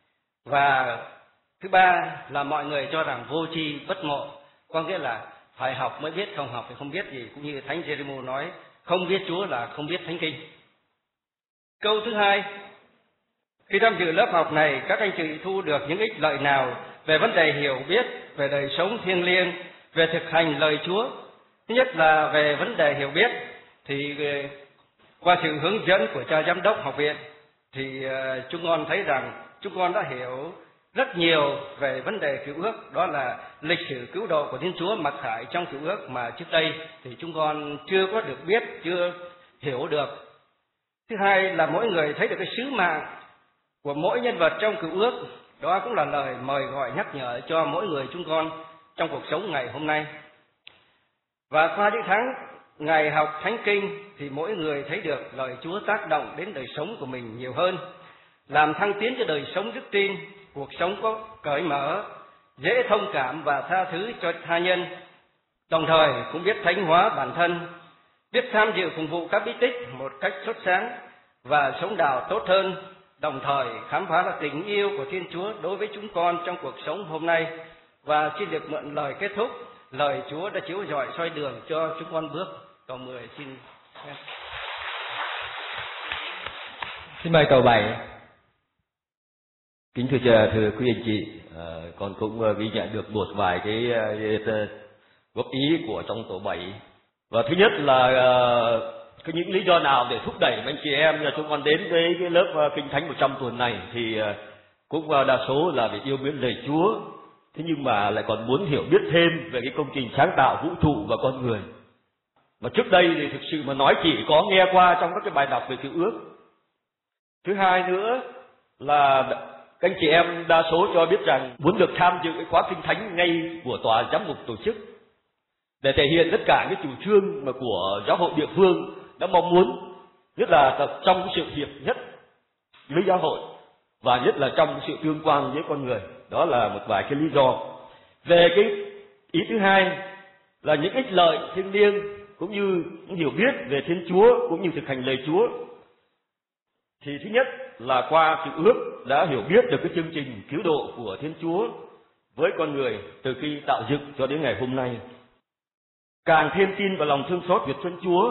Và thứ ba là mọi người cho rằng vô tri bất ngộ, có nghĩa là phải học mới biết, không học thì không biết gì, cũng như Thánh Giê-rê-mô nói, không biết Chúa là không biết Thánh Kinh. Câu thứ hai, khi tham dự lớp học này, các anh chị thu được những ích lợi nào về vấn đề hiểu biết, về đời sống thiêng liêng, về thực hành lời Chúa? Thứ nhất là về vấn đề hiểu biết, thì qua sự hướng dẫn của cha giám đốc học viện, thì chúng con thấy rằng chúng con đã hiểu rất nhiều về vấn đề cựu ước, đó là lịch sử cứu độ của Thiên Chúa mặc khải trong cựu ước mà trước đây thì chúng con chưa có được biết, chưa hiểu được. Thứ hai là mỗi người thấy được cái sứ mạng của mỗi nhân vật trong cựu ước, đó cũng là lời mời gọi nhắc nhở cho mỗi người chúng con trong cuộc sống ngày hôm nay. Và qua những tháng ngày học Thánh Kinh thì mỗi người thấy được lời Chúa tác động đến đời sống của mình nhiều hơn, làm thăng tiến cho đời sống đức tin, cuộc sống có cởi mở, dễ thông cảm và tha thứ cho tha nhân, đồng thời cũng biết thánh hóa bản thân, biết tham dự phụng vụ các bí tích một cách sốt sáng và sống đạo tốt hơn, đồng thời khám phá ra tình yêu của Thiên Chúa đối với chúng con trong cuộc sống hôm nay. Và xin được mượn lời kết thúc, lời Chúa đã chiếu rọi soi đường cho chúng con bước. Câu 10 xin. Xin mời câu 7. Kính thưa cha, thưa quý anh chị, con cũng ghi nhận được một vài cái góp ý của trong tổ 7. Và thứ nhất là có những lý do nào để thúc đẩy anh chị em là chúng con đến với cái lớp Kinh Thánh 100 tuần này, thì cũng đa số là vì yêu mến lời Chúa, thế nhưng mà lại còn muốn hiểu biết thêm về cái công trình sáng tạo vũ trụ và con người. Mà trước đây thì thực sự mà nói chỉ có nghe qua trong các cái bài đọc về Cựu Ước. Thứ hai nữa là các anh chị em đa số cho biết rằng muốn được tham dự cái khóa Kinh Thánh ngay của tòa giám mục tổ chức, để thể hiện tất cả cái chủ trương mà của giáo hội địa phương đã mong muốn, nhất là trong cái sự hiệp nhất với giáo hội và nhất là trong sự tương quan với con người. Đó là một vài cái lý do. Về cái ý thứ hai là những ích lợi thiêng liêng cũng như những hiểu biết về Thiên Chúa cũng như thực hành lời Chúa. Thì thứ nhất là qua Cựu Ước đã hiểu biết được cái chương trình cứu độ của Thiên Chúa với con người từ khi tạo dựng cho đến ngày hôm nay. Càng thêm tin vào lòng thương xót của Thiên Chúa,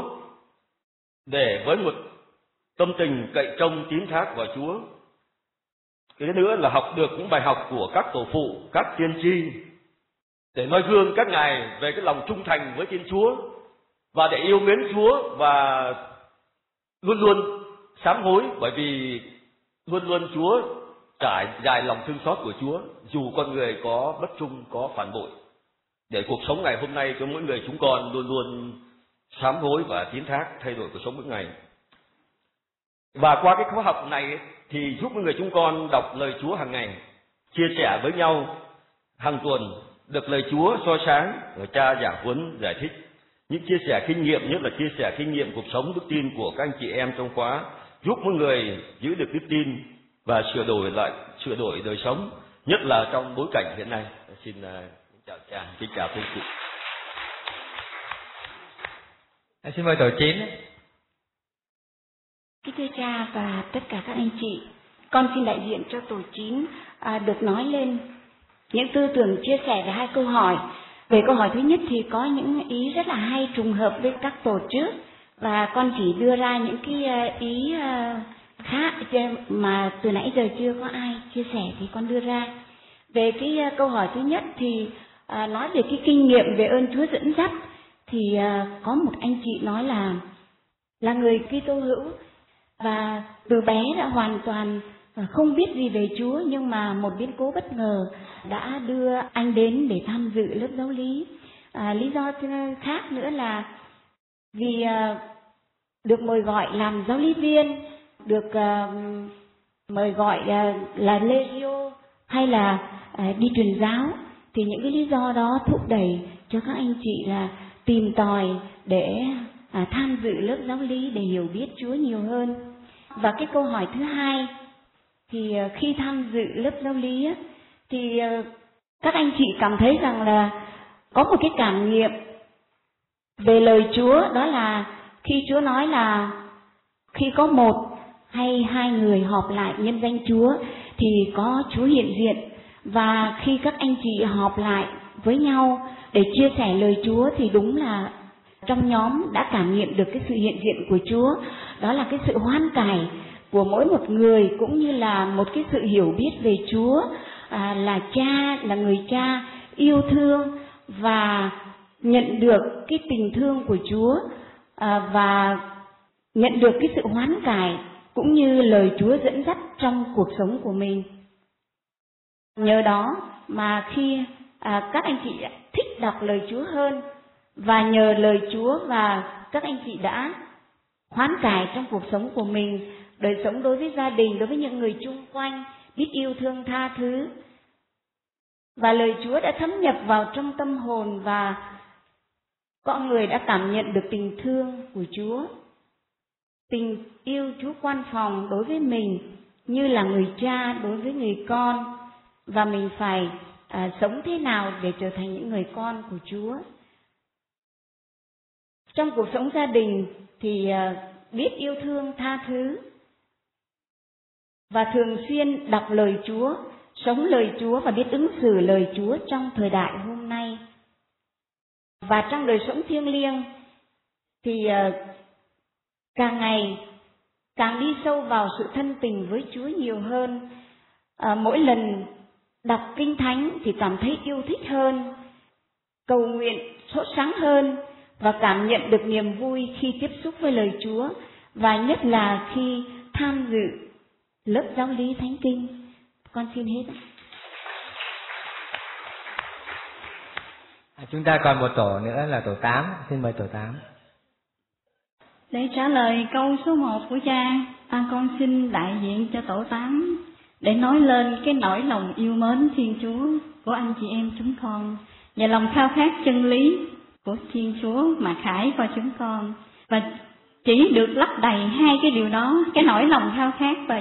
để với một tâm tình cậy trông tín thác vào Chúa. Cái nữa là học được những bài học của các tổ phụ, các tiên tri, để noi gương các ngài về cái lòng trung thành với Thiên Chúa và để yêu mến Chúa và luôn luôn sám hối, bởi vì luôn luôn Chúa trải dài lòng thương xót của Chúa dù con người có bất trung, có phản bội, để cuộc sống ngày hôm nay cho mỗi người chúng con luôn luôn sám hối và tín thác thay đổi cuộc sống mỗi ngày. Và qua cái khóa học này thì giúp mỗi người chúng con đọc lời Chúa hàng ngày, chia sẻ với nhau hàng tuần, được lời Chúa soi sáng, người cha giảng huấn giải thích những chia sẻ kinh nghiệm, nhất là chia sẻ kinh nghiệm cuộc sống đức tin của các anh chị em trong khóa, giúp mỗi người giữ được đức tin và sửa đổi đời sống, nhất là trong bối cảnh hiện nay. Xin chào cha, xin chào quý vị. Xin mời tổ 9. Kính thưa cha và tất cả các anh chị, con xin đại diện cho tổ 9 được nói lên những tư tưởng chia sẻ về hai câu hỏi. Về câu hỏi thứ nhất thì có những ý rất là hay trùng hợp với các tổ trước, và con chỉ đưa ra những cái ý khác mà từ nãy giờ chưa có ai chia sẻ thì con đưa ra. Về cái câu hỏi thứ nhất thì nói về cái kinh nghiệm về ơn Chúa dẫn dắt, thì có một anh chị nói là người Kitô hữu và từ bé đã hoàn toàn không biết gì về Chúa, nhưng mà một biến cố bất ngờ đã đưa anh đến để tham dự lớp giáo lý. Lý do khác nữa là vì được mời gọi làm giáo lý viên, được mời gọi là Legio hay là đi truyền giáo, thì những cái lý do đó thúc đẩy cho các anh chị là tìm tòi để tham dự lớp giáo lý để hiểu biết Chúa nhiều hơn. Và cái câu hỏi thứ hai thì khi tham dự lớp giáo lý thì các anh chị cảm thấy rằng là có một cái cảm nghiệm về lời Chúa, đó là khi Chúa nói là khi có một hay hai người họp lại nhân danh Chúa thì có Chúa hiện diện. Và khi các anh chị họp lại với nhau để chia sẻ lời Chúa thì đúng là trong nhóm đã cảm nghiệm được cái sự hiện diện của Chúa. Đó là cái sự hoán cải của mỗi một người, cũng như là một cái sự hiểu biết về Chúa, là cha, là người cha yêu thương và nhận được cái tình thương của Chúa, và nhận được cái sự hoán cải cũng như lời Chúa dẫn dắt trong cuộc sống của mình. Nhờ đó mà khi các anh chị thích đọc lời Chúa hơn, và nhờ lời Chúa và các anh chị đã hoán cải trong cuộc sống của mình, đời sống đối với gia đình, đối với những người chung quanh, biết yêu thương tha thứ. Và lời Chúa đã thấm nhập vào trong tâm hồn, và con người đã cảm nhận được tình thương của Chúa, tình yêu Chúa quan phòng đối với mình như là người cha đối với người con, và mình phải sống thế nào để trở thành những người con của Chúa. Trong cuộc sống gia đình thì biết yêu thương tha thứ và thường xuyên đọc lời Chúa, sống lời Chúa và biết ứng xử lời Chúa trong thời đại hôm nay. Và trong đời sống thiêng liêng thì càng ngày càng đi sâu vào sự thân tình với Chúa nhiều hơn. Mỗi lần đọc Kinh Thánh thì cảm thấy yêu thích hơn, cầu nguyện sốt sắng hơn và cảm nhận được niềm vui khi tiếp xúc với lời Chúa, và nhất là khi tham dự lớp giáo lý Thánh Kinh. Con xin hết. Chúng ta còn một tổ nữa là tổ 8. Xin mời tổ 8. Để trả lời câu số 1 của cha, con xin đại diện cho tổ 8 để nói lên cái nỗi lòng yêu mến Thiên Chúa của anh chị em chúng con, và lòng khao khát chân lý của Thiên Chúa mà khải qua chúng con. Và chỉ được lấp đầy hai cái điều đó, cái nỗi lòng khao khát và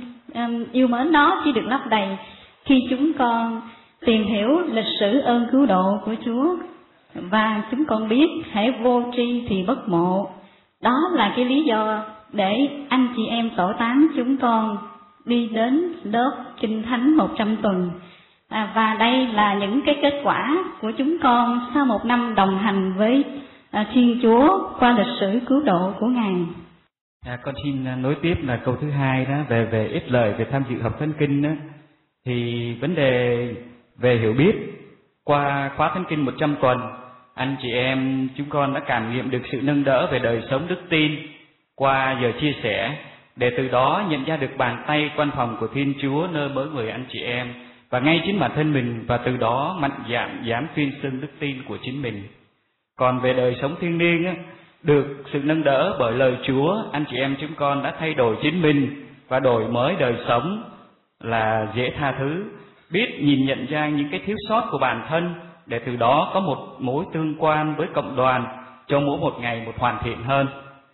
yêu mến đó chỉ được lấp đầy khi chúng con tìm hiểu lịch sử ơn cứu độ của Chúa, và chúng con biết hễ vô tri thì bất mộ. Đó là cái lý do để anh chị em tổ 8 chúng con đi đến lớp Kinh Thánh 100 tuần. Và đây là những cái kết quả của chúng con sau một năm đồng hành với Thiên Chúa qua lịch sử cứu độ của Ngài. Con xin nối tiếp là câu thứ hai đó, về ít lời về tham dự học Thánh Kinh đó. Thì vấn đề về hiểu biết qua khóa Thánh Kinh 100 tuần, anh chị em chúng con đã cảm nghiệm được sự nâng đỡ về đời sống đức tin qua giờ chia sẻ, để từ đó nhận ra được bàn tay quan phòng của Thiên Chúa nơi mỗi người anh chị em, và ngay chính bản thân mình, và từ đó mạnh dạn dám tuyên xưng đức tin của chính mình. Còn về đời sống thiêng liêng á, được sự nâng đỡ bởi lời Chúa, anh chị em chúng con đã thay đổi chính mình và đổi mới đời sống là dễ tha thứ, biết nhìn nhận ra những cái thiếu sót của bản thân, để từ đó có một mối tương quan với cộng đoàn cho mỗi một ngày một hoàn thiện hơn.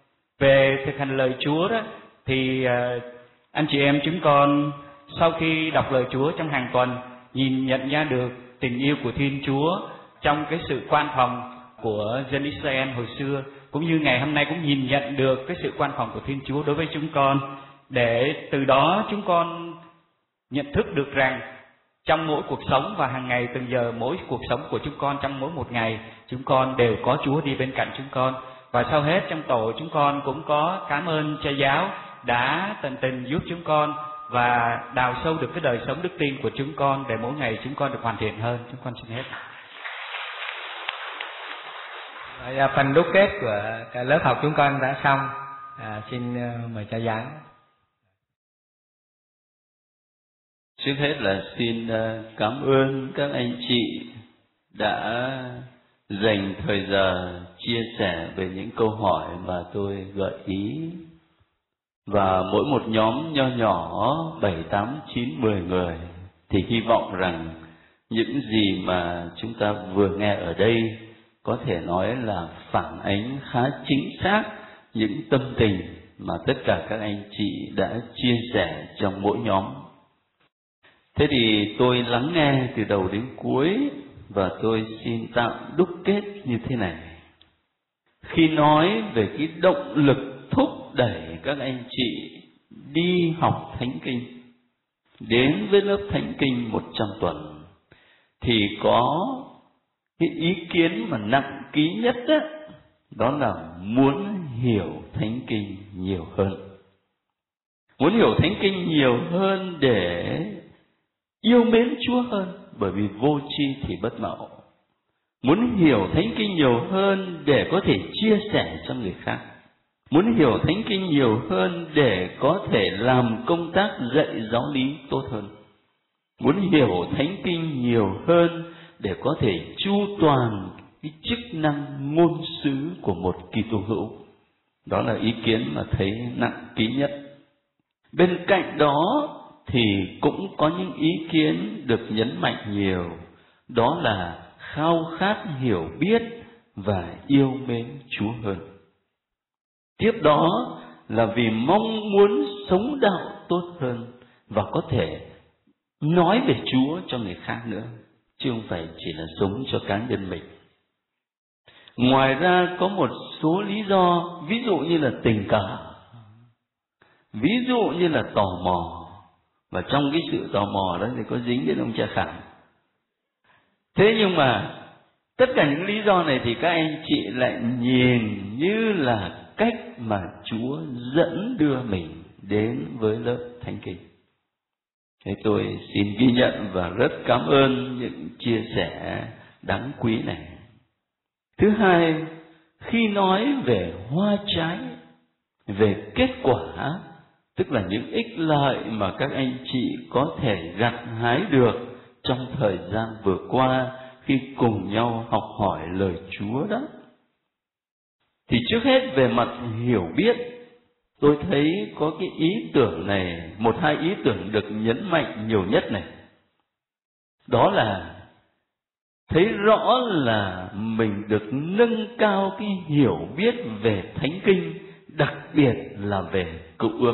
Về thực hành lời Chúa đó, thì anh chị em chúng con sau khi đọc lời Chúa trong hàng tuần, nhìn nhận ra được tình yêu của Thiên Chúa trong cái sự quan phòng của dân Israel hồi xưa, cũng như ngày hôm nay cũng nhìn nhận được cái sự quan phòng của Thiên Chúa đối với chúng con, để từ đó chúng con nhận thức được rằng trong mỗi cuộc sống và hàng ngày từng giờ mỗi cuộc sống của chúng con, trong mỗi một ngày chúng con đều có Chúa đi bên cạnh chúng con. Và sau hết trong tổ chúng con cũng có cảm ơn cha giáo đã tận tình giúp chúng con và đào sâu được cái đời sống đức tin của chúng con để mỗi ngày chúng con được hoàn thiện hơn. Chúng con xin hết. Phần đúc kết của cái lớp học chúng con đã xong. Xin mời cha giáo. Trước hết là xin cảm ơn các anh chị đã dành thời giờ chia sẻ về những câu hỏi mà tôi gợi ý. Và mỗi một nhóm nho nhỏ 7, 8, 9, 10 người thì hy vọng rằng những gì mà chúng ta vừa nghe ở đây có thể nói là phản ánh khá chính xác những tâm tình mà tất cả các anh chị đã chia sẻ trong mỗi nhóm. Thế thì tôi lắng nghe từ đầu đến cuối và tôi xin tạm đúc kết như thế này. Khi nói về cái động lực thúc đẩy các anh chị đi học Thánh Kinh, đến với lớp Thánh Kinh 100 tuần, thì có cái ý kiến mà nặng ký nhất đó là muốn hiểu Thánh Kinh nhiều hơn. Muốn hiểu Thánh Kinh nhiều hơn để yêu mến Chúa hơn, bởi vì vô tri thì bất mạo. Muốn hiểu Thánh Kinh nhiều hơn để có thể chia sẻ cho người khác. Muốn hiểu Thánh Kinh nhiều hơn để có thể làm công tác dạy giáo lý tốt hơn. Muốn hiểu Thánh Kinh nhiều hơn để có thể chu toàn cái chức năng ngôn sứ của một Kitô hữu. Đó là ý kiến mà thấy nặng ký nhất. Bên cạnh đó thì cũng có những ý kiến được nhấn mạnh nhiều, đó là khao khát hiểu biết và yêu mến Chúa hơn. Tiếp đó là vì mong muốn sống đạo tốt hơn và có thể nói về Chúa cho người khác nữa, chứ không phải chỉ là sống cho cá nhân mình. Ngoài ra có một số lý do, ví dụ như là tình cảm, ví dụ như là tò mò. Và trong cái sự tò mò đó thì có dính đến ông cha Khải. Thế nhưng mà tất cả những lý do này thì các anh chị lại nhìn như là cách mà Chúa dẫn đưa mình đến với lớp Thánh Kinh. Thế tôi xin ghi nhận và rất cảm ơn những chia sẻ đáng quý này. Thứ hai, khi nói về hoa trái, về kết quả, tức là những ích lợi mà các anh chị có thể gặt hái được trong thời gian vừa qua khi cùng nhau học hỏi lời Chúa đó. Thì trước hết về mặt hiểu biết, tôi thấy có cái ý tưởng này, một hai ý tưởng được nhấn mạnh nhiều nhất này. Đó là thấy rõ là mình được nâng cao cái hiểu biết về Thánh Kinh, đặc biệt là về Cựu Ước.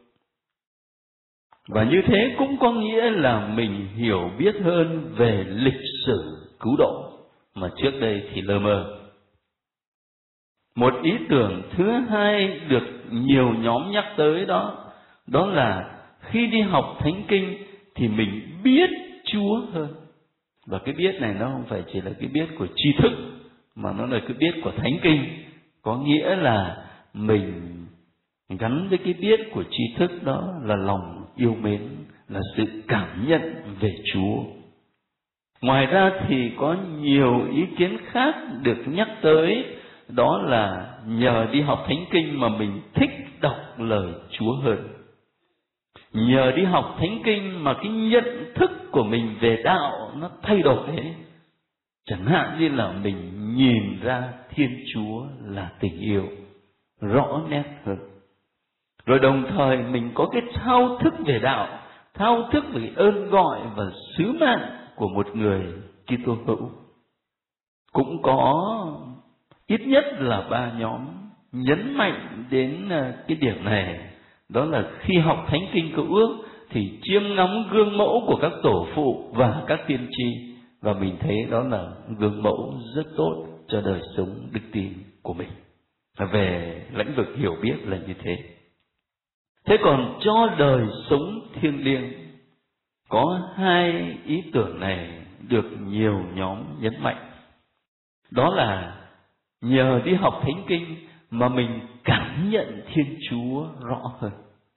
Và như thế cũng có nghĩa là mình hiểu biết hơn về lịch sử cứu độ mà trước đây thì lơ mơ. Một ý tưởng thứ hai được nhiều nhóm nhắc tới đó là khi đi học Thánh Kinh thì mình biết Chúa hơn. Và cái biết này nó không phải chỉ là cái biết của tri thức, mà nó là cái biết của Thánh Kinh. Có nghĩa là mình gắn với cái biết của tri thức đó là lòng yêu mến, là sự cảm nhận về Chúa. Ngoài ra thì có nhiều ý kiến khác được nhắc tới, đó là nhờ đi học Thánh Kinh mà mình thích đọc lời Chúa hơn. Nhờ đi học Thánh Kinh mà cái nhận thức của mình về đạo nó thay đổi ấy. Chẳng hạn như là mình nhìn ra Thiên Chúa là tình yêu rõ nét hơn. Rồi đồng thời mình có cái thao thức về đạo, thao thức về ơn gọi và sứ mạng của một người Kitô hữu. Cũng có ít nhất là 3 nhóm nhấn mạnh đến cái điểm này. Đó là khi học Thánh Kinh Cựu Ước thì chiêm ngắm gương mẫu của các tổ phụ và các tiên tri, và mình thấy đó là gương mẫu rất tốt cho đời sống đức tin của mình. Về lĩnh vực hiểu biết là như thế. Thế còn cho đời sống thiêng liêng, có 2 ý tưởng này được nhiều nhóm nhấn mạnh. Đó là nhờ đi học Thánh Kinh mà mình cảm nhận Thiên Chúa rõ hơn.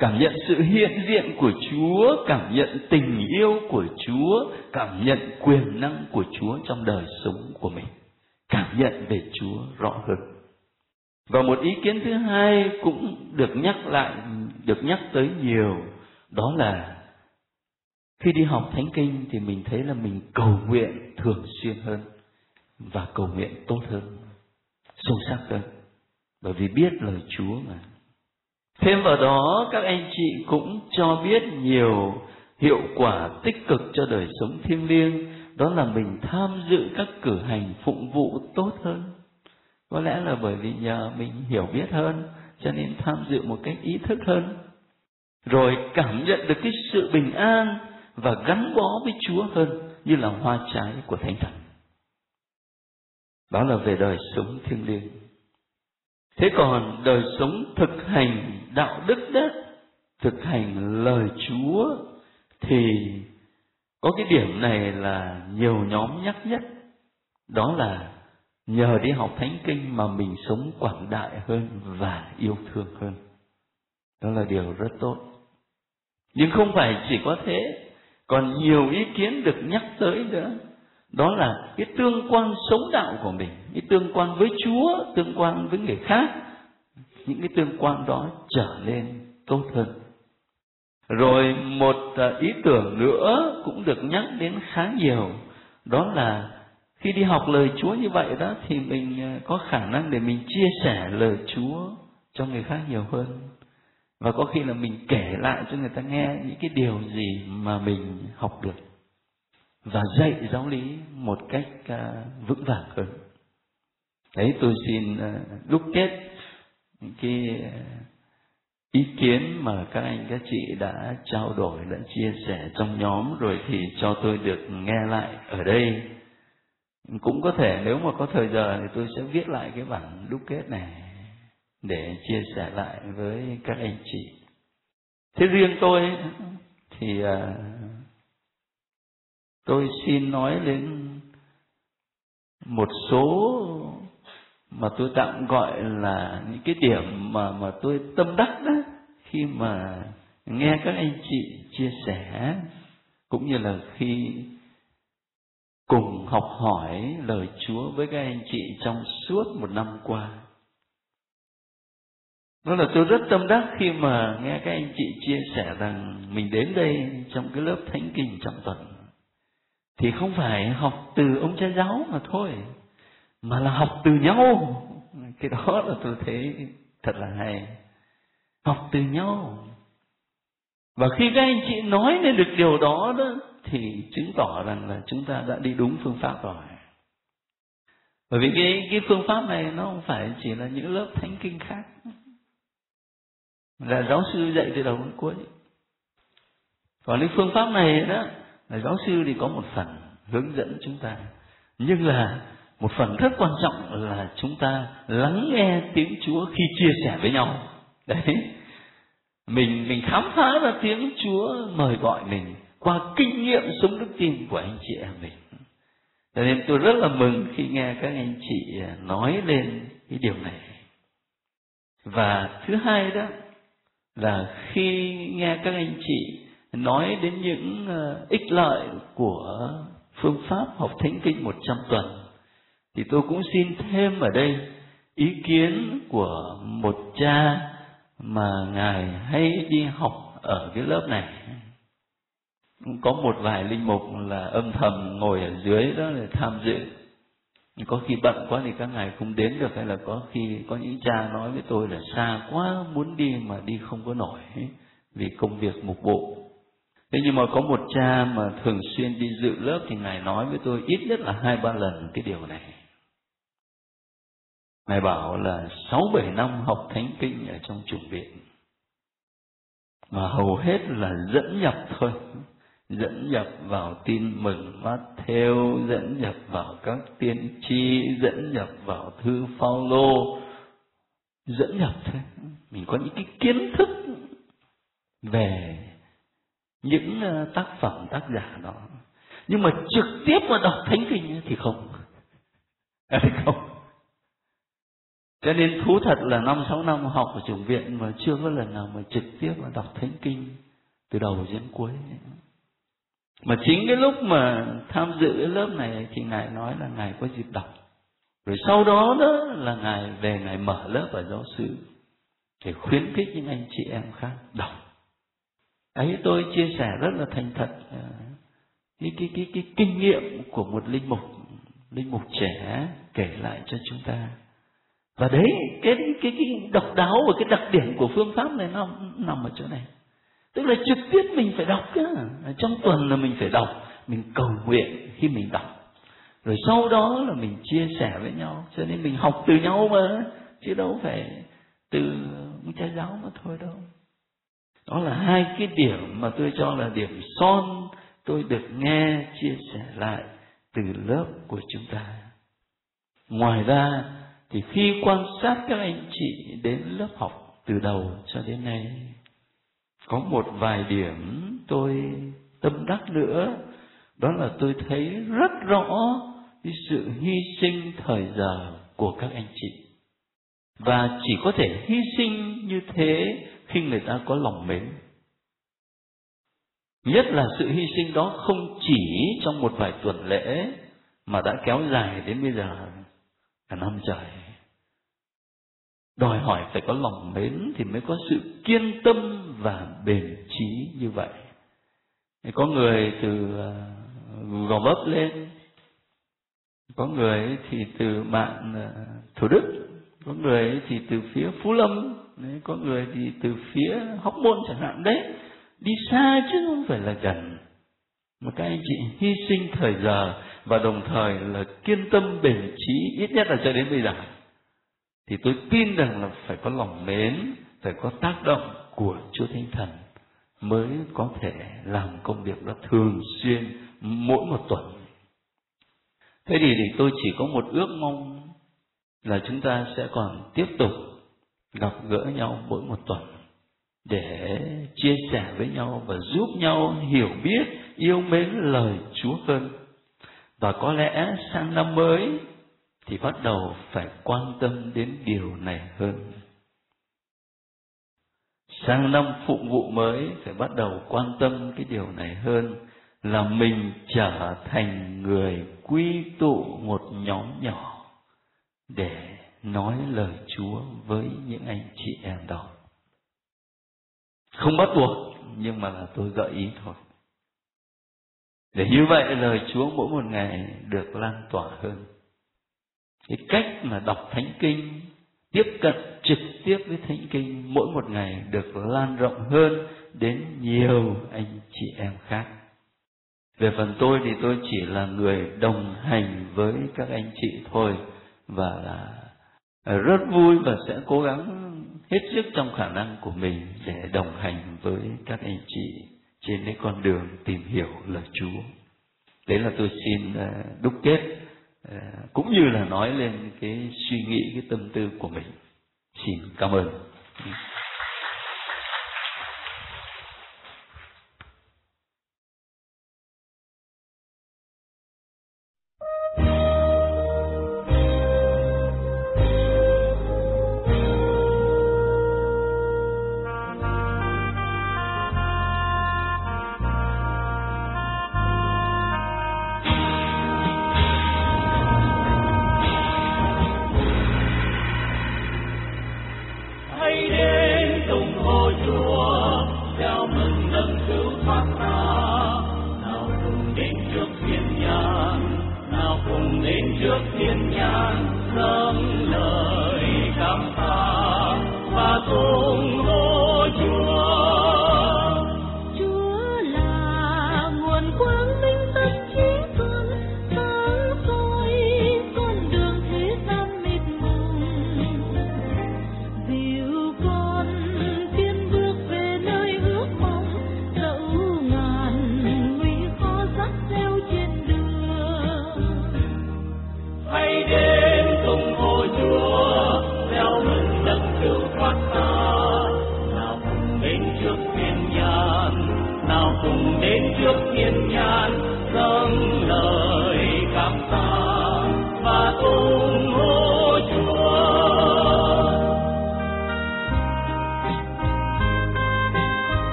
cảm nhận sự hiện diện của Chúa, cảm nhận tình yêu của Chúa, cảm nhận quyền năng của Chúa trong đời sống của mình, cảm nhận về Chúa rõ hơn. Và một ý kiến thứ hai cũng được nhắc tới nhiều, đó là khi đi học Thánh Kinh thì mình thấy là mình cầu nguyện thường xuyên hơn và cầu nguyện tốt hơn, sâu sắc hơn, bởi vì biết lời Chúa mà. Thêm vào đó, các anh chị cũng cho biết nhiều hiệu quả tích cực cho đời sống thiêng liêng, đó là mình tham dự các cử hành phụng vụ tốt hơn. Có lẽ là bởi vì nhờ mình hiểu biết hơn, cho nên tham dự một cách ý thức hơn. Rồi cảm nhận được cái sự bình an và gắn bó với Chúa hơn, như là hoa trái của Thánh Thần. Đó là về đời sống thiêng liêng. Thế còn đời sống thực hành đạo đức đó, thực hành lời Chúa, thì có cái điểm này là nhiều nhóm nhắc nhất. Đó là nhờ đi học Thánh Kinh mà mình sống quảng đại hơn và yêu thương hơn. Đó là điều rất tốt. Nhưng không phải chỉ có thế, còn nhiều ý kiến được nhắc tới nữa. Đó là cái tương quan sống đạo của mình, cái tương quan với Chúa, tương quan với người khác. Những cái tương quan đó trở nên tốt hơn. Rồi một ý tưởng nữa cũng được nhắc đến khá nhiều. Đó là khi đi học lời Chúa như vậy đó, thì mình có khả năng để mình chia sẻ lời Chúa cho người khác nhiều hơn. Và có khi là mình kể lại cho người ta nghe những cái điều gì mà mình học được, và dạy giáo lý một cách vững vàng hơn. Đấy, tôi xin đúc kết cái ý kiến mà các anh các chị đã trao đổi, đã chia sẻ trong nhóm, rồi thì cho tôi được nghe lại ở đây. Cũng có thể nếu mà có thời giờ thì tôi sẽ viết lại cái bản đúc kết này để chia sẻ lại với các anh chị. Thế riêng tôi thì tôi xin nói đến một số mà tôi tạm gọi là những cái điểm mà tôi tâm đắc đó, khi mà nghe các anh chị chia sẻ, cũng như là khi cùng học hỏi lời Chúa với các anh chị trong suốt một năm qua. Đó là tôi rất tâm đắc khi mà nghe các anh chị chia sẻ rằng mình đến đây trong cái lớp Thánh Kinh trọng tuần thì không phải học từ ông cha giáo mà thôi, mà là học từ nhau. Cái đó là tôi thấy thật là hay. Học từ nhau. Và khi các anh chị nói lên được điều đó đó, thì chứng tỏ rằng là chúng ta đã đi đúng phương pháp rồi. Bởi vì cái phương pháp này nó không phải chỉ là những lớp Thánh Kinh khác, là giáo sư dạy từ đầu đến cuối. Còn cái phương pháp này đó, là giáo sư thì có một phần hướng dẫn chúng ta, nhưng là một phần rất quan trọng là chúng ta lắng nghe tiếng Chúa khi chia sẻ với nhau. Đấy, mình khám phá ra tiếng Chúa mời gọi mình qua kinh nghiệm sống đức tin của anh chị em mình. Cho nên tôi rất là mừng khi nghe các anh chị nói lên cái điều này. Và thứ hai đó là khi nghe các anh chị nói đến những ích lợi của phương pháp học Thánh Kinh 100 tuần, thì tôi cũng xin thêm ở đây ý kiến của một cha mà Ngài hay đi học ở cái lớp này. Cũng có một vài linh mục là âm thầm ngồi ở dưới đó để tham dự. Có khi bận quá thì các ngài không đến được, hay là có khi có những cha nói với tôi là xa quá, muốn đi mà đi không có nổi vì công việc mục vụ. Thế nhưng mà có một cha mà thường xuyên đi dự lớp thì ngài nói với tôi ít nhất là 2-3 lần cái điều này. Ngài bảo là 6-7 năm học Thánh Kinh ở trong chủng viện, mà hầu hết là dẫn nhập thôi. Dẫn nhập vào tin mừng Matthew, dẫn nhập vào các tiên tri, dẫn nhập vào thư Phaolô, dẫn nhập thôi. Mình có những cái kiến thức về những tác phẩm tác giả đó, nhưng mà trực tiếp mà đọc Thánh Kinh thì không. Không. Cho nên thú thật là 5-6 năm học ở chủng viện mà chưa có lần nào mà trực tiếp mà đọc thánh kinh từ đầu đến cuối. Mà chính cái lúc mà tham dự cái lớp này thì Ngài nói là Ngài có dịp đọc. Rồi sau đó đó là Ngài về Ngài mở lớp ở giáo xứ để khuyến khích những anh chị em khác đọc. Ấy tôi chia sẻ rất là thành thật cái kinh nghiệm của một linh mục trẻ kể lại cho chúng ta. Và đấy cái độc đáo và cái đặc điểm của phương pháp này nó nằm ở chỗ này. Tức là trực tiếp mình phải đọc cơ. Trong tuần là mình phải đọc, mình cầu nguyện khi mình đọc. Rồi sau đó là mình chia sẻ với nhau. Cho nên mình học từ nhau mà, chứ đâu phải từ một cha giáo mà thôi đâu. Đó là hai cái điểm mà tôi cho là điểm son tôi được nghe chia sẻ lại từ lớp của chúng ta. Ngoài ra thì khi quan sát các anh chị đến lớp học từ đầu cho đến nay, có một vài điểm tôi tâm đắc nữa. Đó là tôi thấy rất rõ cái sự hy sinh thời giờ của các anh chị. Và chỉ có thể hy sinh như thế khi người ta có lòng mến. Nhất là sự hy sinh đó không chỉ trong một vài tuần lễ mà đã kéo dài đến bây giờ cả năm trời. Đòi hỏi phải có lòng mến thì mới có sự kiên tâm và bền chí như vậy. Có người từ Gò Vấp lên, có người thì từ bạn Thủ Đức, có người thì từ phía Phú Lâm, có người thì từ phía Hóc Môn chẳng hạn đấy. Đi xa chứ không phải là gần. Mà các anh chị hy sinh thời giờ và đồng thời là kiên tâm bền chí, ít nhất là cho đến bây giờ. Thì tôi tin rằng là phải có lòng mến, phải có tác động của Chúa Thánh Thần mới có thể làm công việc đó thường xuyên mỗi một tuần. Thế thì tôi chỉ có một ước mong là chúng ta sẽ còn tiếp tục gặp gỡ nhau mỗi một tuần để chia sẻ với nhau và giúp nhau hiểu biết, yêu mến lời Chúa hơn. Và có lẽ sang năm mới thì bắt đầu phải quan tâm đến điều này hơn. Sang năm phụng vụ mới phải bắt đầu quan tâm cái điều này hơn, là mình trở thành người quy tụ một nhóm nhỏ để nói lời Chúa với những anh chị em đó. Không bắt buộc, nhưng mà là tôi gợi ý thôi. Để như vậy lời Chúa mỗi một ngày được lan tỏa hơn. Cái cách mà đọc Thánh Kinh, tiếp cận trực tiếp với Thánh Kinh mỗi một ngày được lan rộng hơn đến nhiều anh chị em khác. Về phần tôi thì tôi chỉ là người đồng hành với các anh chị thôi, và là rất vui và sẽ cố gắng hết sức trong khả năng của mình để đồng hành với các anh chị trên cái con đường tìm hiểu lời Chúa. Đấy là tôi xin đúc kết cũng như là nói lên cái suy nghĩ, cái tâm tư của mình. Xin cảm ơn. Hãy đến ủng hộ Chúa theo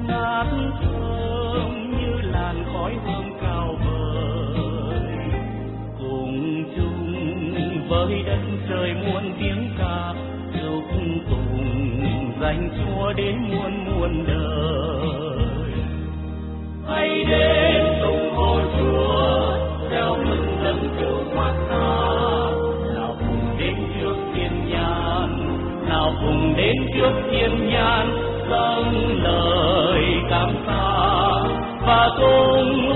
ngát thơm như làn khói hương cao vời, cùng chung với đất trời muôn tiếng ca chúc tụng danh Chúa đến muôn muôn đời. Hãy đến tụng hô Chúa theo mừng dâng cứu thoát ta, nào cùng đến trước thiên nhãn, nào cùng đến trước thiên nhãn dâng lời cảm tạ và cùng